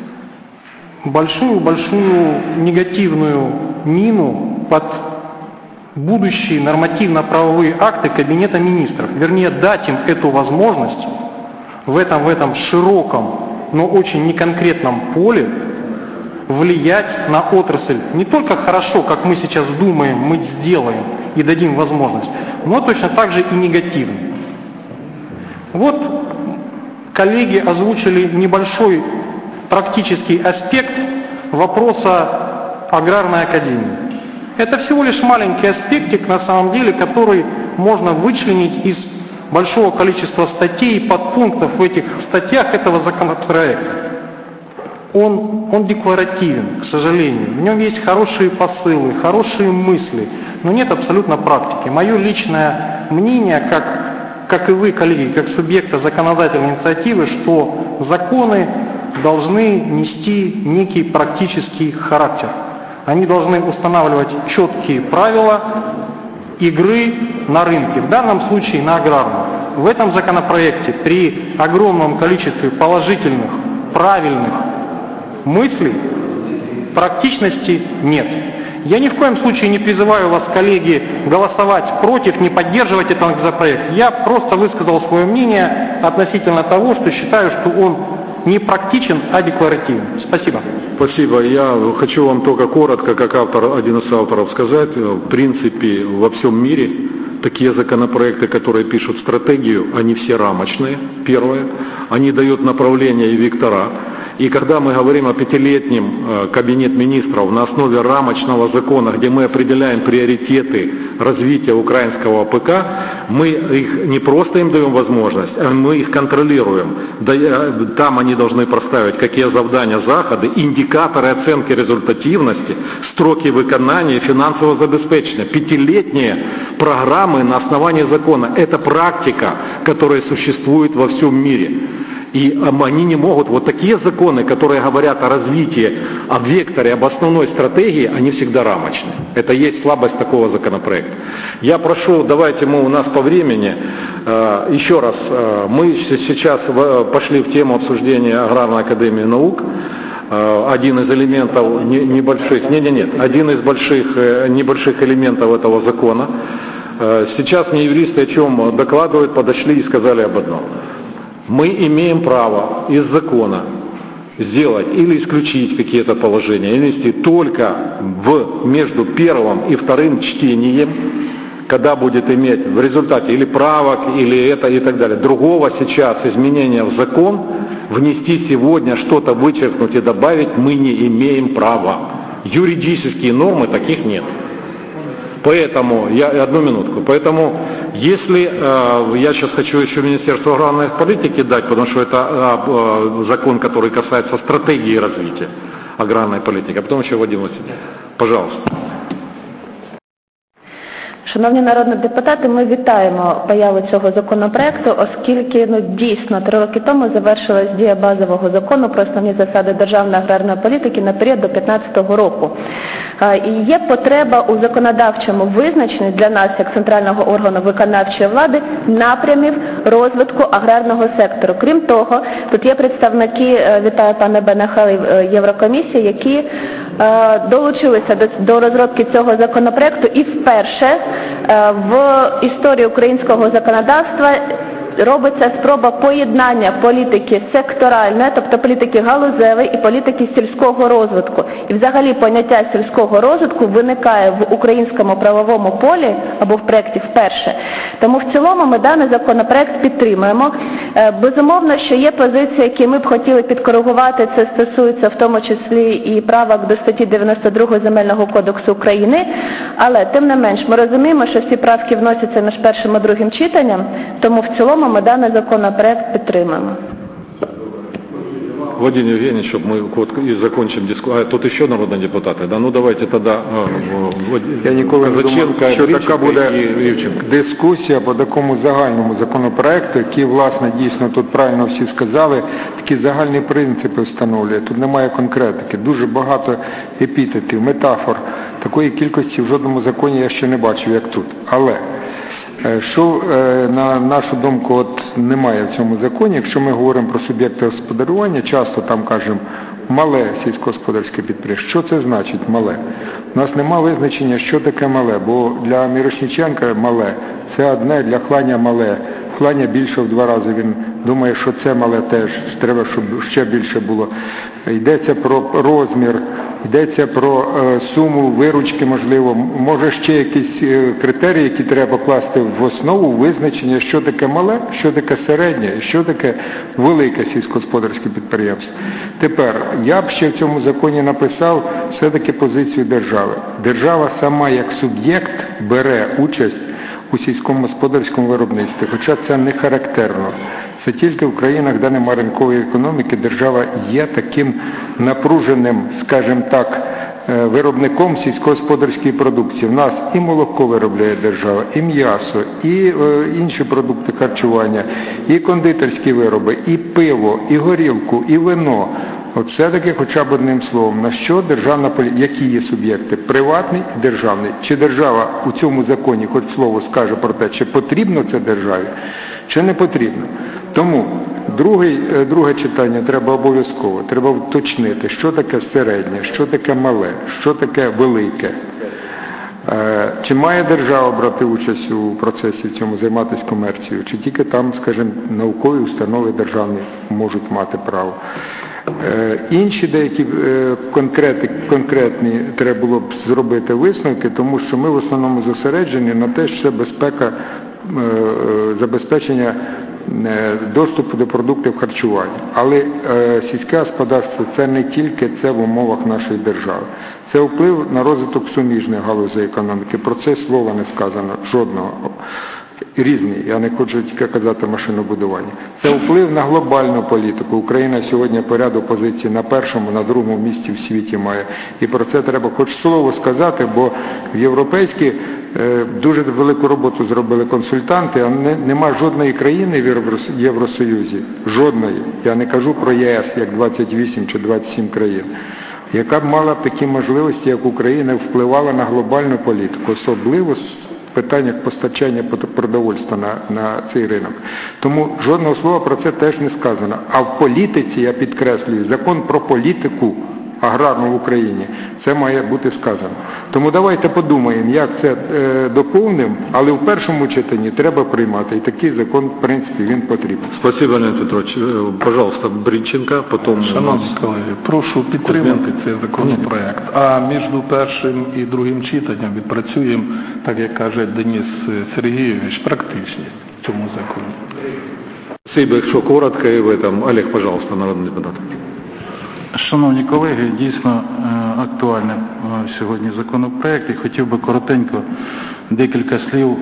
большую-большую негативную мину под будущие нормативно-правовые акты Кабинета министров. Вернее, дать им эту возможность в этом, в этом широком, но очень неконкретном поле влиять на отрасль не только хорошо, как мы сейчас думаем, мы сделаем и дадим возможность, но точно так же и негативно. Вот коллеги озвучили небольшой практический аспект вопроса аграрной академии. Это всего лишь маленький аспектик, на самом деле, который можно вычленить из большого количества статей и подпунктов в этих статьях этого законопроекта. Он, он декларативен, к сожалению. В нем есть хорошие посылы, хорошие мысли, но нет абсолютно практики. Мое личное мнение, как, как и вы, коллеги, как субъекта законодательной инициативы, что законы должны нести некий практический характер. Они должны устанавливать четкие правила игры на рынке, в данном случае на аграрном. В этом законопроекте при огромном количестве положительных, правильных мыслей практичности нет. Я ни в коем случае не призываю вас, коллеги, голосовать против, не поддерживать этот законопроект. Я просто высказал свое мнение относительно того, что считаю, что он не практичен, а декларативен. Спасибо. Спасибо. Я хочу вам только коротко, как автор, один из авторов, сказать. В принципе, во всем мире такие законопроекты, которые пишут стратегию, они все рамочные, первое. Они дают направление и вектора. И когда мы говорим о пятилетнем Кабинет министров на основе рамочного закона, где мы определяем приоритеты развития украинского АПК, мы их не просто им даем возможность, а мы их контролируем. Там они должны проставить, какие завдания, заходы, индикаторы оценки результативности, строки выполнения, финансового забеспечения. Пятилетние программы на основании закона – это практика, которая существует во всем мире. И они не могут, вот такие законы, которые говорят о развитии, о векторе, об основной стратегии, они всегда рамочны. Это есть слабость такого законопроекта. Я прошу, давайте мы у нас по времени, э, еще раз, э, мы сейчас в, пошли в тему обсуждения Аграрной академии наук. Э, один из элементов не, небольших, нет, нет, нет, один из больших, э, небольших элементов этого закона. Э, сейчас мне юристы о чем докладывают, подошли и сказали об одном. Мы имеем право из закона сделать или исключить какие-то положения, или внести только в, между первым и вторым чтением, когда будет иметь в результате или правок, или это и так далее. Другого сейчас изменения в закон внести сегодня, что-то вычеркнуть и добавить мы не имеем права. Юридические нормы таких нет. Поэтому, я, одну минутку, поэтому, если, э, я сейчас хочу еще Министерству аграрной политики дать, потому что это э, закон, который касается стратегии развития аграрной политики, а потом еще Вадим Васильевич. Пожалуйста. Шановні народні депутати, ми вітаємо появу цього законопроекту, оскільки ну, дійсно три роки тому завершилась дія базового закону про основні засади державної аграрної політики на період до дві тисячі п'ятнадцятого року. І є потреба у законодавчому визначенні для нас, як центрального органу виконавчої влади, напрямів розвитку аграрного сектору. Крім того, тут є представники, вітаю пане Бенахелі, Єврокомісії, які долучилися до, до розробки цього законопроекту і вперше в історії українського законодавства робиться спроба поєднання політики секторальної, тобто політики галузевої і політики сільського розвитку. І взагалі поняття сільського розвитку виникає в українському правовому полі або в проєкті вперше. Тому в цілому ми даний законопроект підтримуємо. Безумовно, що є позиції, які ми б хотіли підкоригувати, це стосується в тому числі і правок до статті дев'яносто другої Земельного кодексу України, але тим не менш ми розуміємо, що всі правки вносяться між першим і другим читанням, тому в цілому ми даний законопроект підтримуємо. Владимир Евгеньевич, чтобы мы вот и закончим дискуссию. А тут еще народные депутаты, да? Ну давайте тогда Я ніколи не думав, що така буде дискусія по такому загальному законопроекту, який, власне, дійсно, тут правильно всі сказали, такі загальні принципи встановлює. Тут немає конкретики, дуже багато епітетів, метафор. Такої кількості в жодному законі я ще не бачив, як тут. Але Що, на нашу думку, от немає в цьому законі, якщо ми говоримо про суб'єкти господарювання, часто там кажемо мале сільськогосподарське підприємство. Що це значить мале? У нас нема визначення, що таке мале, бо для Мірошниченка мале – це одне, для Хланя мале. Хланя більше в два рази, він думає, що це мале теж, треба, щоб ще більше було. Йдеться про розмір, йдеться про е, суму виручки, можливо, може ще якісь е, критерії, які треба покласти в основу визначення, що таке мале, що таке середнє, що таке велике сільськогосподарське підприємство. Тепер, я б ще в цьому законі написав все-таки позицію держави. Держава сама як суб'єкт бере участь у сільському господарському виробництві, хоча це не характерно. Це тільки в країнах, де немає ринкової економіки, держава є таким напруженим, скажімо так, виробником сільськогосподарської продукції. В нас і молоко виробляє держава, і м'ясо, і е, інші продукти харчування, і кондитерські вироби, і пиво, і горілку, і вино. От все-таки хоча б одним словом, на що державна політика, які є суб'єкти, приватний і державний. Чи держава у цьому законі хоч слово скаже про те, чи потрібно це державі, чи не потрібно. Тому другий, друге читання треба обов'язково, треба уточнити, що таке середнє, що таке мале, що таке велике. Чи має держава брати участь у процесі в цьому, займатися комерцією, чи тільки там, скажімо, наукові установи державні можуть мати право. Інші деякі конкретні, конкретні треба було б зробити висновки, тому що ми в основному зосереджені на те, що це безпека, забезпечення доступу до продуктів харчування. Але сільське господарство – це не тільки це в умовах нашої держави. Це вплив на розвиток суміжних галузей економіки. Про це слова не сказано жодного. Різні, я не хочу тільки казати машинобудування. Це вплив на глобальну політику. Україна сьогодні по ряду позицій на першому, на другому місці в світі має. І про це треба хоч слово сказати, бо в європейській е, дуже велику роботу зробили консультанти, а не, нема жодної країни в Євросоюзі, жодної, я не кажу про ЄС, як двадцять вісім чи двадцять сім країн, яка б мала б такі можливості, як Україна, впливала на глобальну політику, особливо в питаннях постачання продовольства на, на цей ринок. Тому жодного слова про це теж не сказано. А в політиці, я підкреслюю, закон про політику аграрну в Україні, це має бути сказано. Тому давайте подумаємо, як це е, доповнимо, але в першому читанні треба приймати. І такий закон, в принципі, він потрібен. Спасибо, Леонід Петрович. Пожалуйста, Бринченко, потім... Шановні колеги, прошу підтримати цей законопроект. А між першим і другим читанням відпрацюємо, так як каже Денис Сергійович, практичність в цьому законі. Спасибо, якщо коротко, і в этом. Олег, пожалуйста, народний депутат. Шановні колеги, дійсно актуальний сьогодні законопроект, і хотів би коротенько декілька слів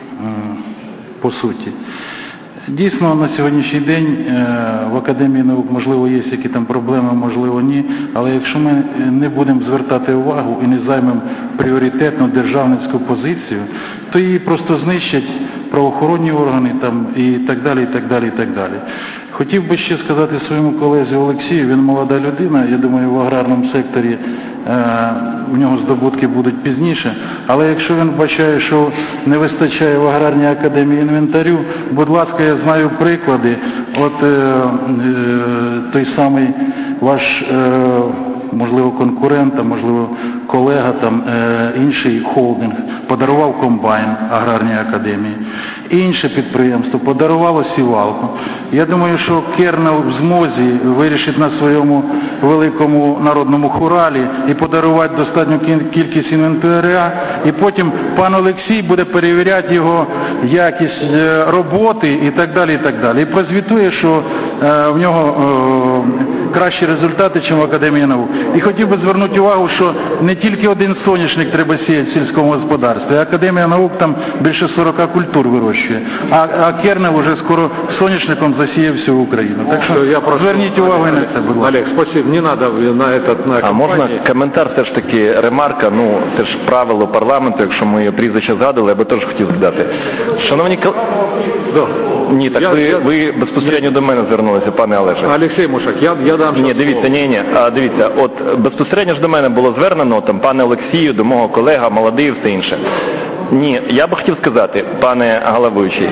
по суті. Дійсно, на сьогоднішній день в Академії наук, можливо, є які там проблеми, можливо, ні, але якщо ми не будемо звертати увагу і не займемо пріоритетну державницьку позицію, то її просто знищать правоохоронні органи там, і так далі, і так далі, і так далі. Хотів би ще сказати своєму колезі Олексію, він молода людина, я думаю, в аграрному секторі е, в нього здобутки будуть пізніше, але якщо він бачає, що не вистачає в аграрній академії інвентарю, будь ласка, я знаю приклади, от е, е, той самий ваш, е, можливо, конкурент, а можливо, колега, там, е, інший холдинг подарував комбайн аграрній академії, інше підприємство подарувало сівалку. Я думаю, що Кернел в змозі вирішить на своєму великому народному хоралі і подарувати достатню кількість інвентаря, і потім пан Олексій буде перевіряти його якість роботи і так далі, і так далі. І прозвітує, що е, в нього е, кращі результати, ніж в Академії наук. І хотів би звернути увагу, що не тільки один соняшник треба сіяти в сільському господарстві. Академія наук там більше сорока культур вирощує. А, а Кернел вже скоро соняшником засіє всю Україну. Так що я прошу, зверніть увагу і на це, будь ласка. Олег, спасибо. Не треба на этот, на А можна коментар, все ж таки, ремарка, ну, це ж правило парламенту, якщо ми прізвище згадували, я би теж хотів згадати. Шановні колеги... Да. Ні, так я, ви, я... ви безпосередньо до мене звернулися, пане Олеже. Олексій Мушак, я, я дам... Ні, дивіться, ні, ні, а, дивіться, от безпосередньо ж до мене було звернено, там, пане Олексію, до мого колега, молодий, все інше. Ні, я би хотів сказати, пане головуючий.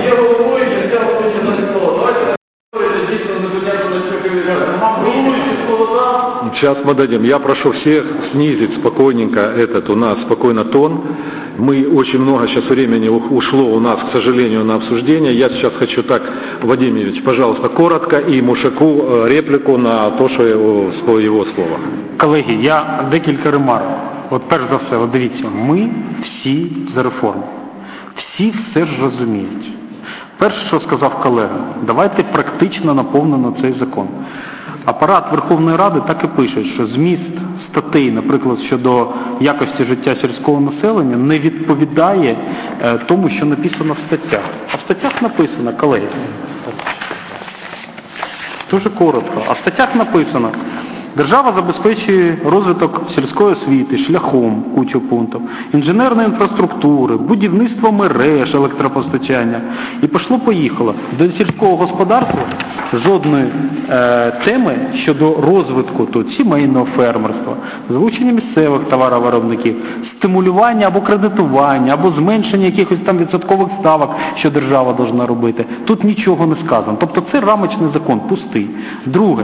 Сейчас мы дадим. Я прошу всех снизить спокойненько этот у нас спокойно тон. Мы очень много сейчас времени ушло у нас, к сожалению, на обсуждение. Я сейчас хочу так, Вадим Юрьевич, пожалуйста, коротко и Мушаку реплику на то, що його, його слово. Колеги, я декілька ремарок. От перш за все, от дивіться, ми всі за реформу. Всі все ж розуміють. Перше, що сказав колега, давайте практично наповнено цей закон. Апарат Верховної Ради так і пише, що зміст статей, наприклад, щодо якості життя сільського населення, не відповідає е, тому, що написано в статтях. А в статтях написано, колеги, дуже коротко, а в статтях написано, держава забезпечує розвиток сільської освіти шляхом, кучу пунктів, інженерної інфраструктури, будівництво мереж електропостачання. І пішло-поїхало. До сільського господарства жодної е, теми щодо розвитку тут сімейного фермерства, залучення місцевих товаровиробників, стимулювання або кредитування, або зменшення якихось там відсоткових ставок, що держава повинна робити. Тут нічого не сказано. Тобто це рамочний закон, пустий. Друге,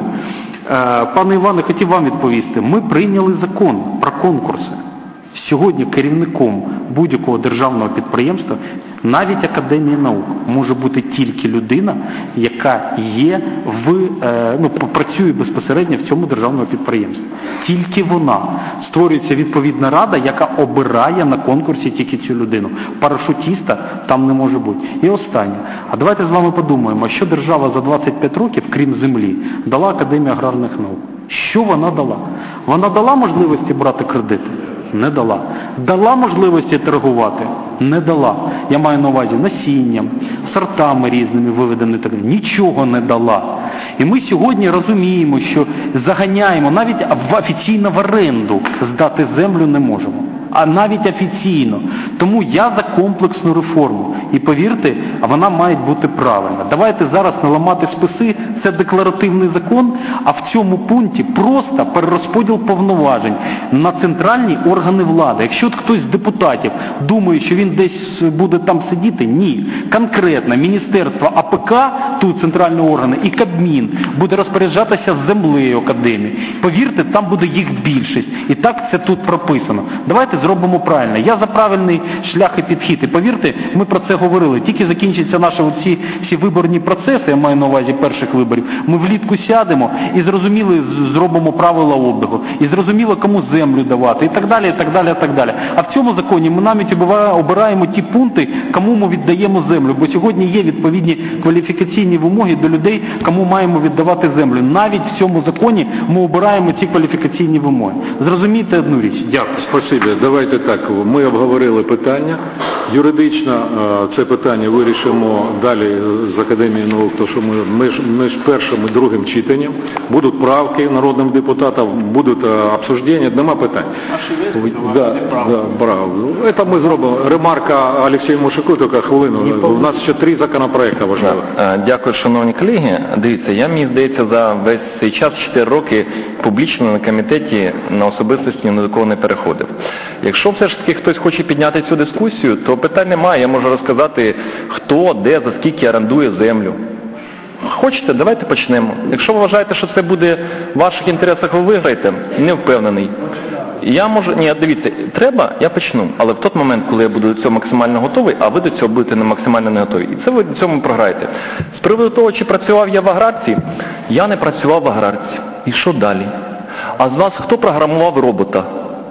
е, пане Іване, хотів вам відповісти. Ми прийняли закон про конкурси. Сьогодні керівником будь-якого державного підприємства, навіть Академії наук, може бути тільки людина, яка є в, ну, працює безпосередньо в цьому державному підприємстві. Тільки вона. Створюється відповідна рада, яка обирає на конкурсі тільки цю людину. Парашутіста там не може бути. І останнє. А давайте з вами подумаємо, що держава за двадцять п'ять років, крім землі, дала Академії аграрних наук. Що вона дала? Вона дала можливості брати кредити? Не дала. Дала можливості торгувати? Не дала. Я маю на увазі насінням, сортами різними виведеними. Нічого не дала. І ми сьогодні розуміємо, що заганяємо, навіть офіційно в оренду здати землю не можемо. А навіть офіційно. Тому я за комплексну реформу. І повірте, вона має бути правильна. Давайте зараз не ламати списи, це декларативний закон, а в цьому пункті просто перерозподіл повноважень на центральні органи влади. Якщо от хтось з депутатів думає, що він десь буде там сидіти, ні. Конкретно Міністерство А П К, тут центральні органи, і Кабмін буде розпоряджатися з землею Академії. Повірте, там буде їх більшість. І так це тут прописано. Давайте зробимо правильно. Я за правильний шлях і підхід. І повірте, ми про це говорили. Тільки закінчаться наші оці, всі виборні процеси, я маю на увазі перших виборів, ми влітку сядемо і зрозуміло зробимо правила обігу. І зрозуміло, кому землю давати. І так далі, і так далі, і так далі. А в цьому законі ми навіть обираємо ті пункти, кому ми віддаємо землю. Бо сьогодні є відповідні кваліфікаційні вимоги до людей, кому маємо віддавати землю. Навіть в цьому законі ми обираємо ці кваліфікаційні вимоги. Зрозумійте одну річ. Дякую. Спасибо. Давайте так, ми обговорили питання. Юридично це питання вирішимо далі з Академією наук, тому що ми між, між першим і другим читанням будуть правки народним депутатам, будуть обсуждення, нема питань. Да, да, браво. Це ми зробимо. Ремарка Олексію Мушаку, тільки хвилину. У нас ще три законопроекти важливих. Дякую, шановні колеги. Дивіться, я, мені здається, за весь цей час, чотири роки, публічно на комітеті на особистості ні до кого не переходив. Якщо все ж таки хтось хоче підняти цю дискусію, то питань немає. Я можу розказати, хто, де, за скільки орендує землю. Хочете, давайте почнемо. Якщо ви вважаєте, що це буде в ваших інтересах, ви виграєте, не впевнений. Я можу, ні, дивіться, треба, я почну. Але в той момент, коли я буду до цього максимально готовий, а ви до цього будете не максимально не готові. І це ви до цього програєте. З приводу того, чи працював я в аграрці, я не працював в аграрці. І що далі? А з вас хто програмував робота?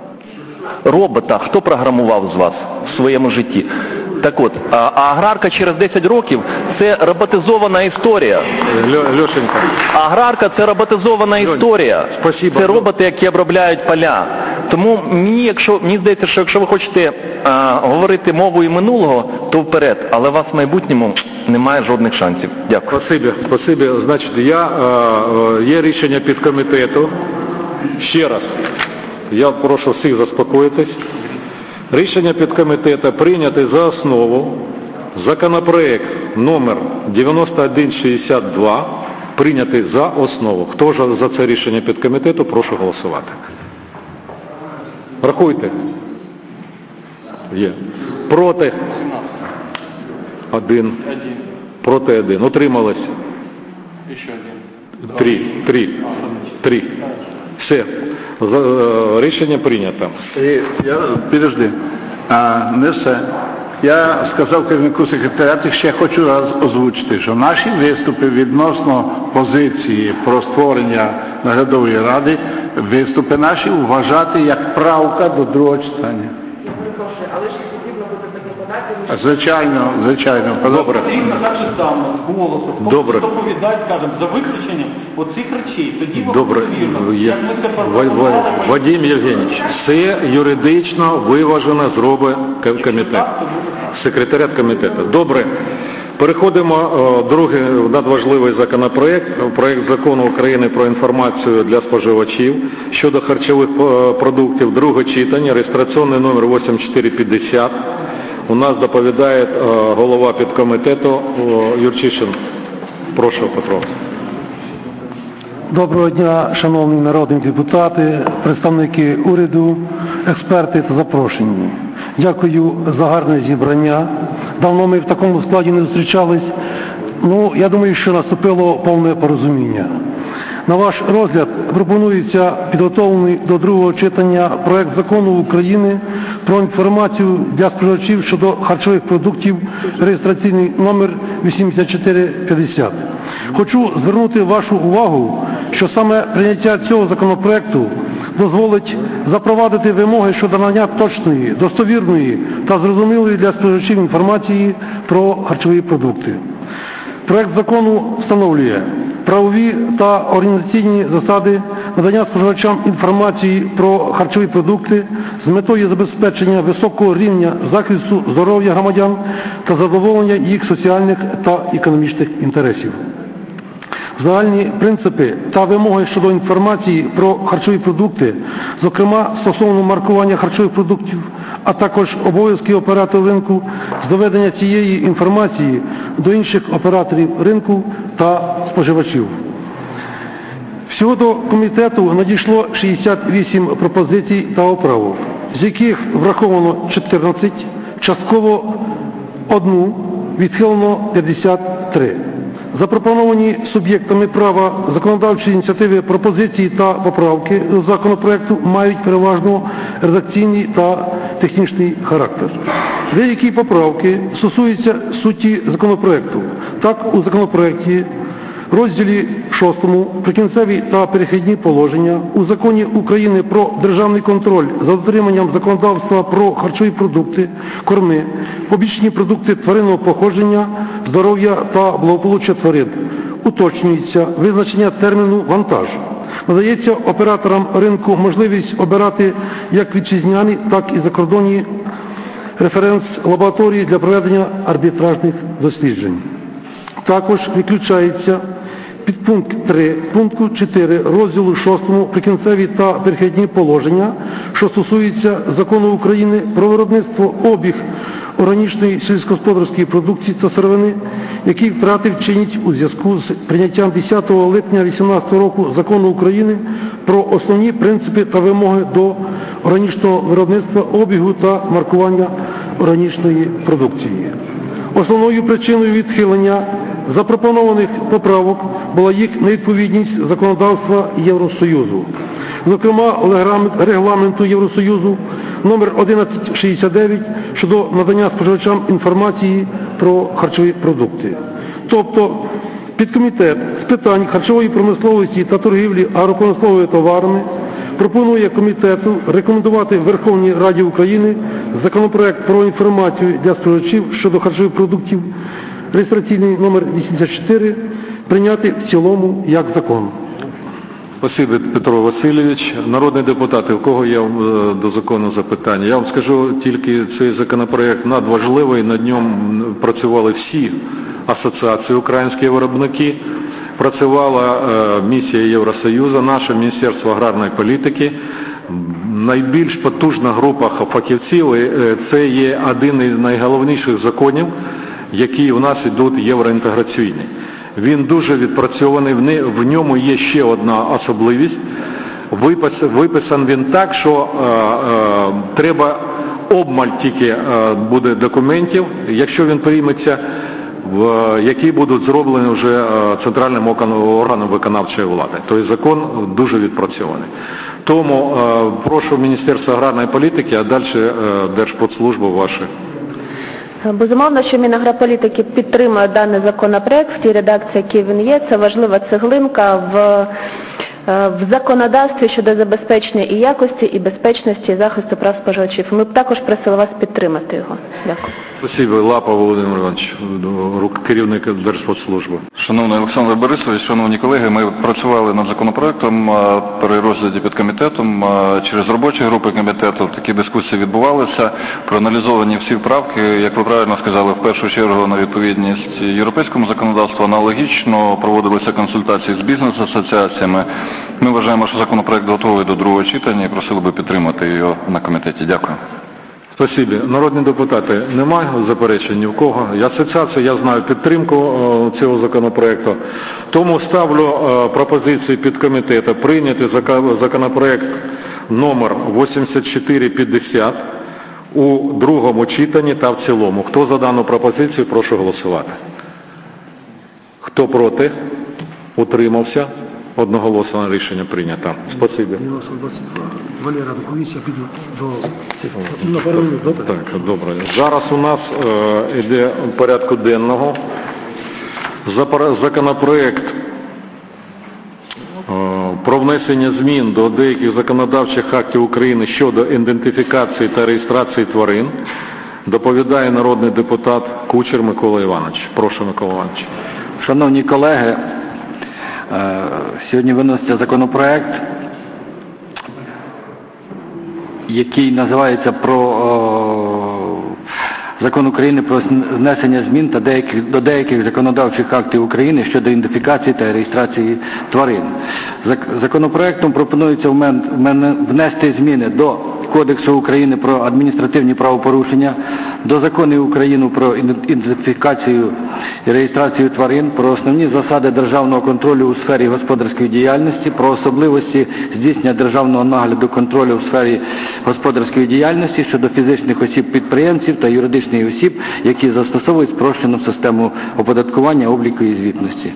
Робота хто програмував з вас в своєму житті? Так от, а аграрка через десять років – це роботизована історія. Льошенька. Аграрка – це роботизована історія. Це роботи, які обробляють поля. Тому мені, якщо, мені здається, що якщо ви хочете а, говорити мовою минулого, то вперед. Але у вас в майбутньому немає жодних шансів. Дякую. Спасибі. Спасибі. Значить, я, а, є рішення підкомітету. Ще раз. Я прошу всіх заспокоїтись. Рішення підкомітету прийняти за основу законопроект номер дев'яносто один шістдесят два, прийняти за основу. Хто ж за це рішення підкомітету, прошу голосувати. Рахуйте. Є. Проти? Один. Проти один. Утримались? Еще один. Три. Три. Три. Все. За- Рішення прийнято. І я, підожди, а, не все. Я сказав керівнику секретаріату, ще хочу раз озвучити, що наші виступи відносно позиції про створення наглядової ради, виступи наші вважати як правка до другого читання. Звичайно, звичайно. Добре. Потрібно так же само, з голосу. Добре. Доповідати, скажімо, за виключенням оцих речей. Тоді ви Добре. вірно, Є. як ми це Ва- проголосували, Ва- Вадим Євгенович, все юридично виважено зробить ка- комітет. Секретаріат комітету. Добре. Переходимо о, другий надважливий законопроект, проект закону України про інформацію для споживачів щодо харчових е, продуктів, друге читання, реєстраційний номер вісімдесят чотири п'ятдесят. У нас доповідає е, голова підкомітету о, Юрчишин. Прошу, Петро. Доброго дня, шановні народні депутати, представники уряду, експерти та запрошені. Дякую за гарне зібрання. Давно ми в такому складі не зустрічались. Ну, я думаю, що наступило повне порозуміння. На ваш розгляд пропонується підготовлений до другого читання проект закону України про інформацію для споживачів щодо харчових продуктів, реєстраційний номер вісімдесят чотири п'ятдесят. Хочу звернути вашу увагу, що саме прийняття цього законопроекту дозволить запровадити вимоги щодо надання точної, достовірної та зрозумілої для споживачів інформації про харчові продукти. Проект закону встановлює правові та організаційні засади надання споживачам інформації про харчові продукти з метою забезпечення високого рівня захисту здоров'я громадян та задоволення їх соціальних та економічних інтересів. Загальні принципи та вимоги щодо інформації про харчові продукти, зокрема стосовно маркування харчових продуктів, а також обов'язки операторів ринку з доведення цієї інформації до інших операторів ринку та споживачів. Всього до комітету надійшло шістдесят вісім пропозицій та поправок, з яких враховано чотирнадцять, частково одну, відхилено п'ятдесят три. Запропоновані суб'єктами права законодавчої ініціативи пропозиції та поправки до законопроекту мають переважно редакційний та технічний характер. Деякі поправки стосуються суті законопроекту. Так, у законопроекті розділі шостому «Прикінцеві та перехідні положення» у Законі України про державний контроль за дотриманням законодавства про харчові продукти, корми, побічні продукти тваринного походження, здоров'я та благополуччя тварин уточнюється визначення терміну «вантаж». Надається операторам ринку можливість обирати як вітчизняні, так і закордонні референс-лабораторії для проведення арбітражних досліджень. Також виключається підпункт три пункту чотири розділу шостому «Прикінцеві та перехідні положення», що стосується Закону України про виробництво, обіг органічної сільськогосподарської продукції та сировини, який втратив чинність у зв'язку з прийняттям десятого липня дві тисячі вісімнадцятого року Закону України про основні принципи та вимоги до органічного виробництва, обігу та маркування органічної продукції. Основною причиною відхилення запропонованих поправок була їх невідповідність законодавства Євросоюзу. Зокрема, регламенту Євросоюзу номер одинадцять шістдесят дев'ять щодо надання споживачам інформації про харчові продукти. Тобто, підкомітет з питань харчової промисловості та торгівлі агропромисловими товарами пропонує комітету рекомендувати Верховній Раді України законопроект про інформацію для споживачів щодо харчових продуктів, реєстраційний номер вісімдесят чотири, прийняти в цілому як закон. Спасибо, Петро Васильович. Народні депутати, у кого є до закону запитання? Я вам скажу, тільки цей законопроект надважливий, над ньому працювали всі асоціації українські виробники, працювала місія Євросоюзу, наше Міністерство аграрної політики. Найбільш потужна група фахівців – це є один із найголовніших законів, які у нас йдуть євроінтеграційні. Він дуже відпрацьований, в ньому є ще одна особливість. Виписан він так, що е, е, треба обмаль тільки е, буде документів, якщо він прийметься, в, які будуть зроблені вже е, центральним органом виконавчої влади. Тобто закон дуже відпрацьований. Тому е, прошу Міністерство аграрної політики, а далі е, Держпродслужбу ваші. Безумовно, що Мінагрополітики підтримує даний законопроект в тій редакції, якій він є. Це важлива цеглинка в, в законодавстві щодо забезпечення і якості, і безпечності, і захисту прав споживачів. Ми б також просили вас підтримати його. Дякую. Спасибо. Лапа Володимир Іванович, керівник Держпродслужби. Шановний Олександр Борисович, шановні колеги, ми працювали над законопроектом при розгляді підкомітетом. Через робочі групи комітету такі дискусії відбувалися, проаналізовані всі правки, як ви правильно сказали, в першу чергу на відповідність європейському законодавству, аналогічно проводилися консультації з бізнес-асоціаціями. Ми вважаємо, що законопроект готовий до другого читання і просили би підтримати його на комітеті. Дякую. Спасибі. Народні депутати, немає заперечень ні в кого. І асоціація, я знаю підтримку о, цього законопроекту. Тому ставлю о, пропозиції підкомітету прийняти законопроект номер вісімдесят чотири п'ятдесят у другому читанні та в цілому. Хто за дану пропозицію, прошу голосувати. Хто проти? Утримався? Одноголосне рішення прийнято. Спасибі. Валера, комісія піде до... Так, добре. Зараз у нас е, йде в порядку денного законопроект е, про внесення змін до деяких законодавчих актів України щодо ідентифікації та реєстрації тварин. Доповідає народний депутат Кучер Микола Іванович. Прошу, Микола Іванович. Шановні колеги, сьогодні виноситься законопроект, який називається про Закон України про внесення змін та деяких, до деяких законодавчих актів України щодо ідентифікації та реєстрації тварин. Законопроектом пропонується внести зміни до Кодексу України про адміністративні правопорушення, до Закону України про ідентифікацію і реєстрацію тварин, про основні засади державного контролю у сфері господарської діяльності, про особливості здійснення державного нагляду контролю у сфері господарської діяльності щодо фізичних осіб-підприємців та юридичних осіб, які застосовують спрощену систему оподаткування, обліку і звітності.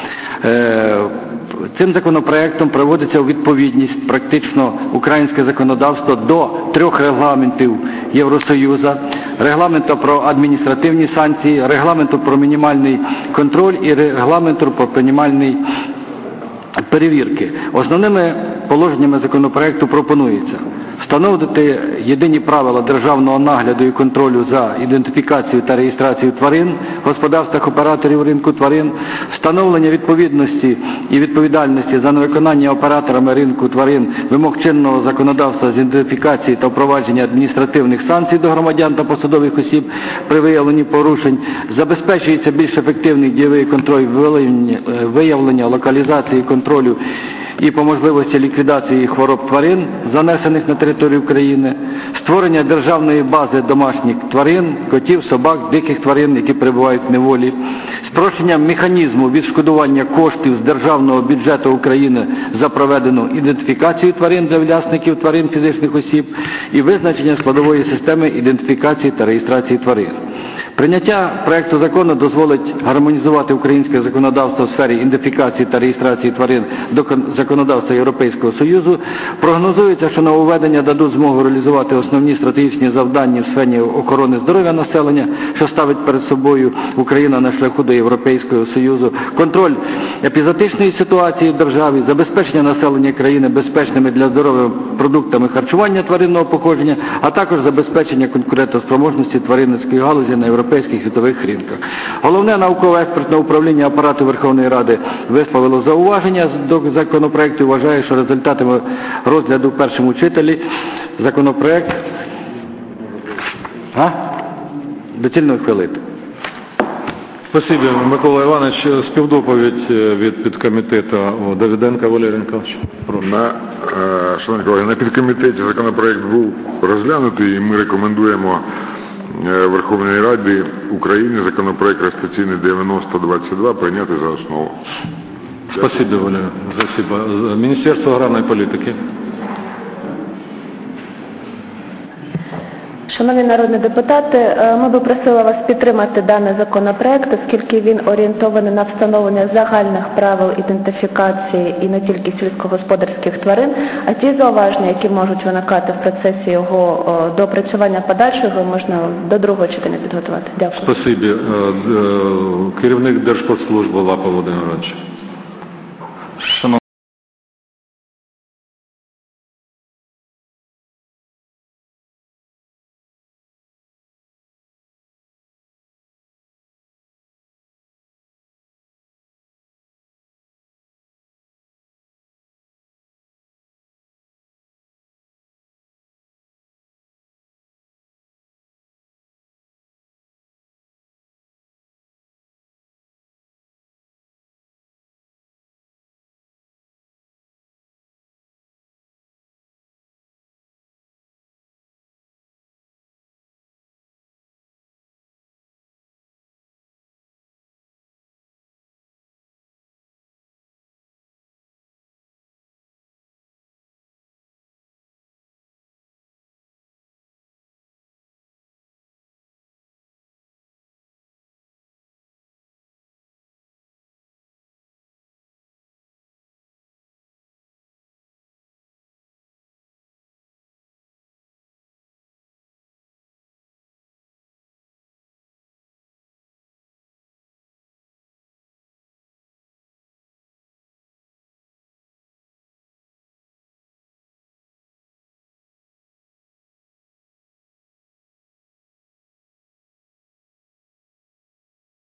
Цим законопроектом приводиться у відповідність практично українське законодавство до трьох регламентів Євросоюзу: регламенту про адміністративні санкції, регламенту про мінімальний контроль і регламенту про мінімальні перевірки. Основними положеннями законопроекту пропонується встановити єдині правила державного нагляду і контролю за ідентифікацією та реєстрацією тварин в господарствах операторів ринку тварин, встановлення відповідності і відповідальності за невиконання операторами ринку тварин вимог чинного законодавства з ідентифікації та впровадження адміністративних санкцій до громадян та посадових осіб при виявленні порушень, забезпечується більш ефективний дієвий контроль виявлення, локалізації, контролю і по можливості ліквідації хвороб тварин, занесених на територію України, створення державної бази домашніх тварин, котів, собак, диких тварин, які перебувають в неволі, спрощення механізму відшкодування коштів з державного бюджету України за проведену ідентифікацію тварин для власників тварин фізичних осіб і визначення складової системи ідентифікації та реєстрації тварин. Прийняття проекту закону дозволить гармонізувати українське законодавство в сфері ідентифікації та реєстрації тварин до законодавства Європейського Союзу. Прогнозується, що нововведення дадуть змогу реалізувати основні стратегічні завдання в сфері охорони здоров'я населення, що ставить перед собою Україна на шляху до Європейського Союзу, контроль епізотичної ситуації в державі, забезпечення населення країни безпечними для здоров'я продуктами харчування тваринного походження, а також забезпечення конкурентоспроможності тваринницької галузі на європейських світових ринках. Головне науково-експертне управління апарату Верховної Ради висловило зауваження до законопроекту і вважає, що результатами розгляду в першому читанні законопроект а? доцільно ухвалити. Спасибо, Микола Іванович. Співдоповідь від підкомітету Давиденка Валерій Миколаївич. На, шановні колеги, на підкомітеті законопроект був розглянутий і ми рекомендуємо Верховній Раді України законопроект реєстраційний дев'яносто двадцять два прийняти за основу. Спасибо, Валерій. Спасибо. Міністерство аграрної політики. Шановні народні депутати, е, ми би просили вас підтримати даний законопроект, оскільки він орієнтований на встановлення загальних правил ідентифікації і не тільки сільськогосподарських тварин, а ті зауваження, які можуть виникати в процесі його о, доопрацювання подальшого, можна до другого читання підготувати. Дякую. Спасибі. Е, е, Керівник Держпродслужби Лапа Володимир Іванович. Шановні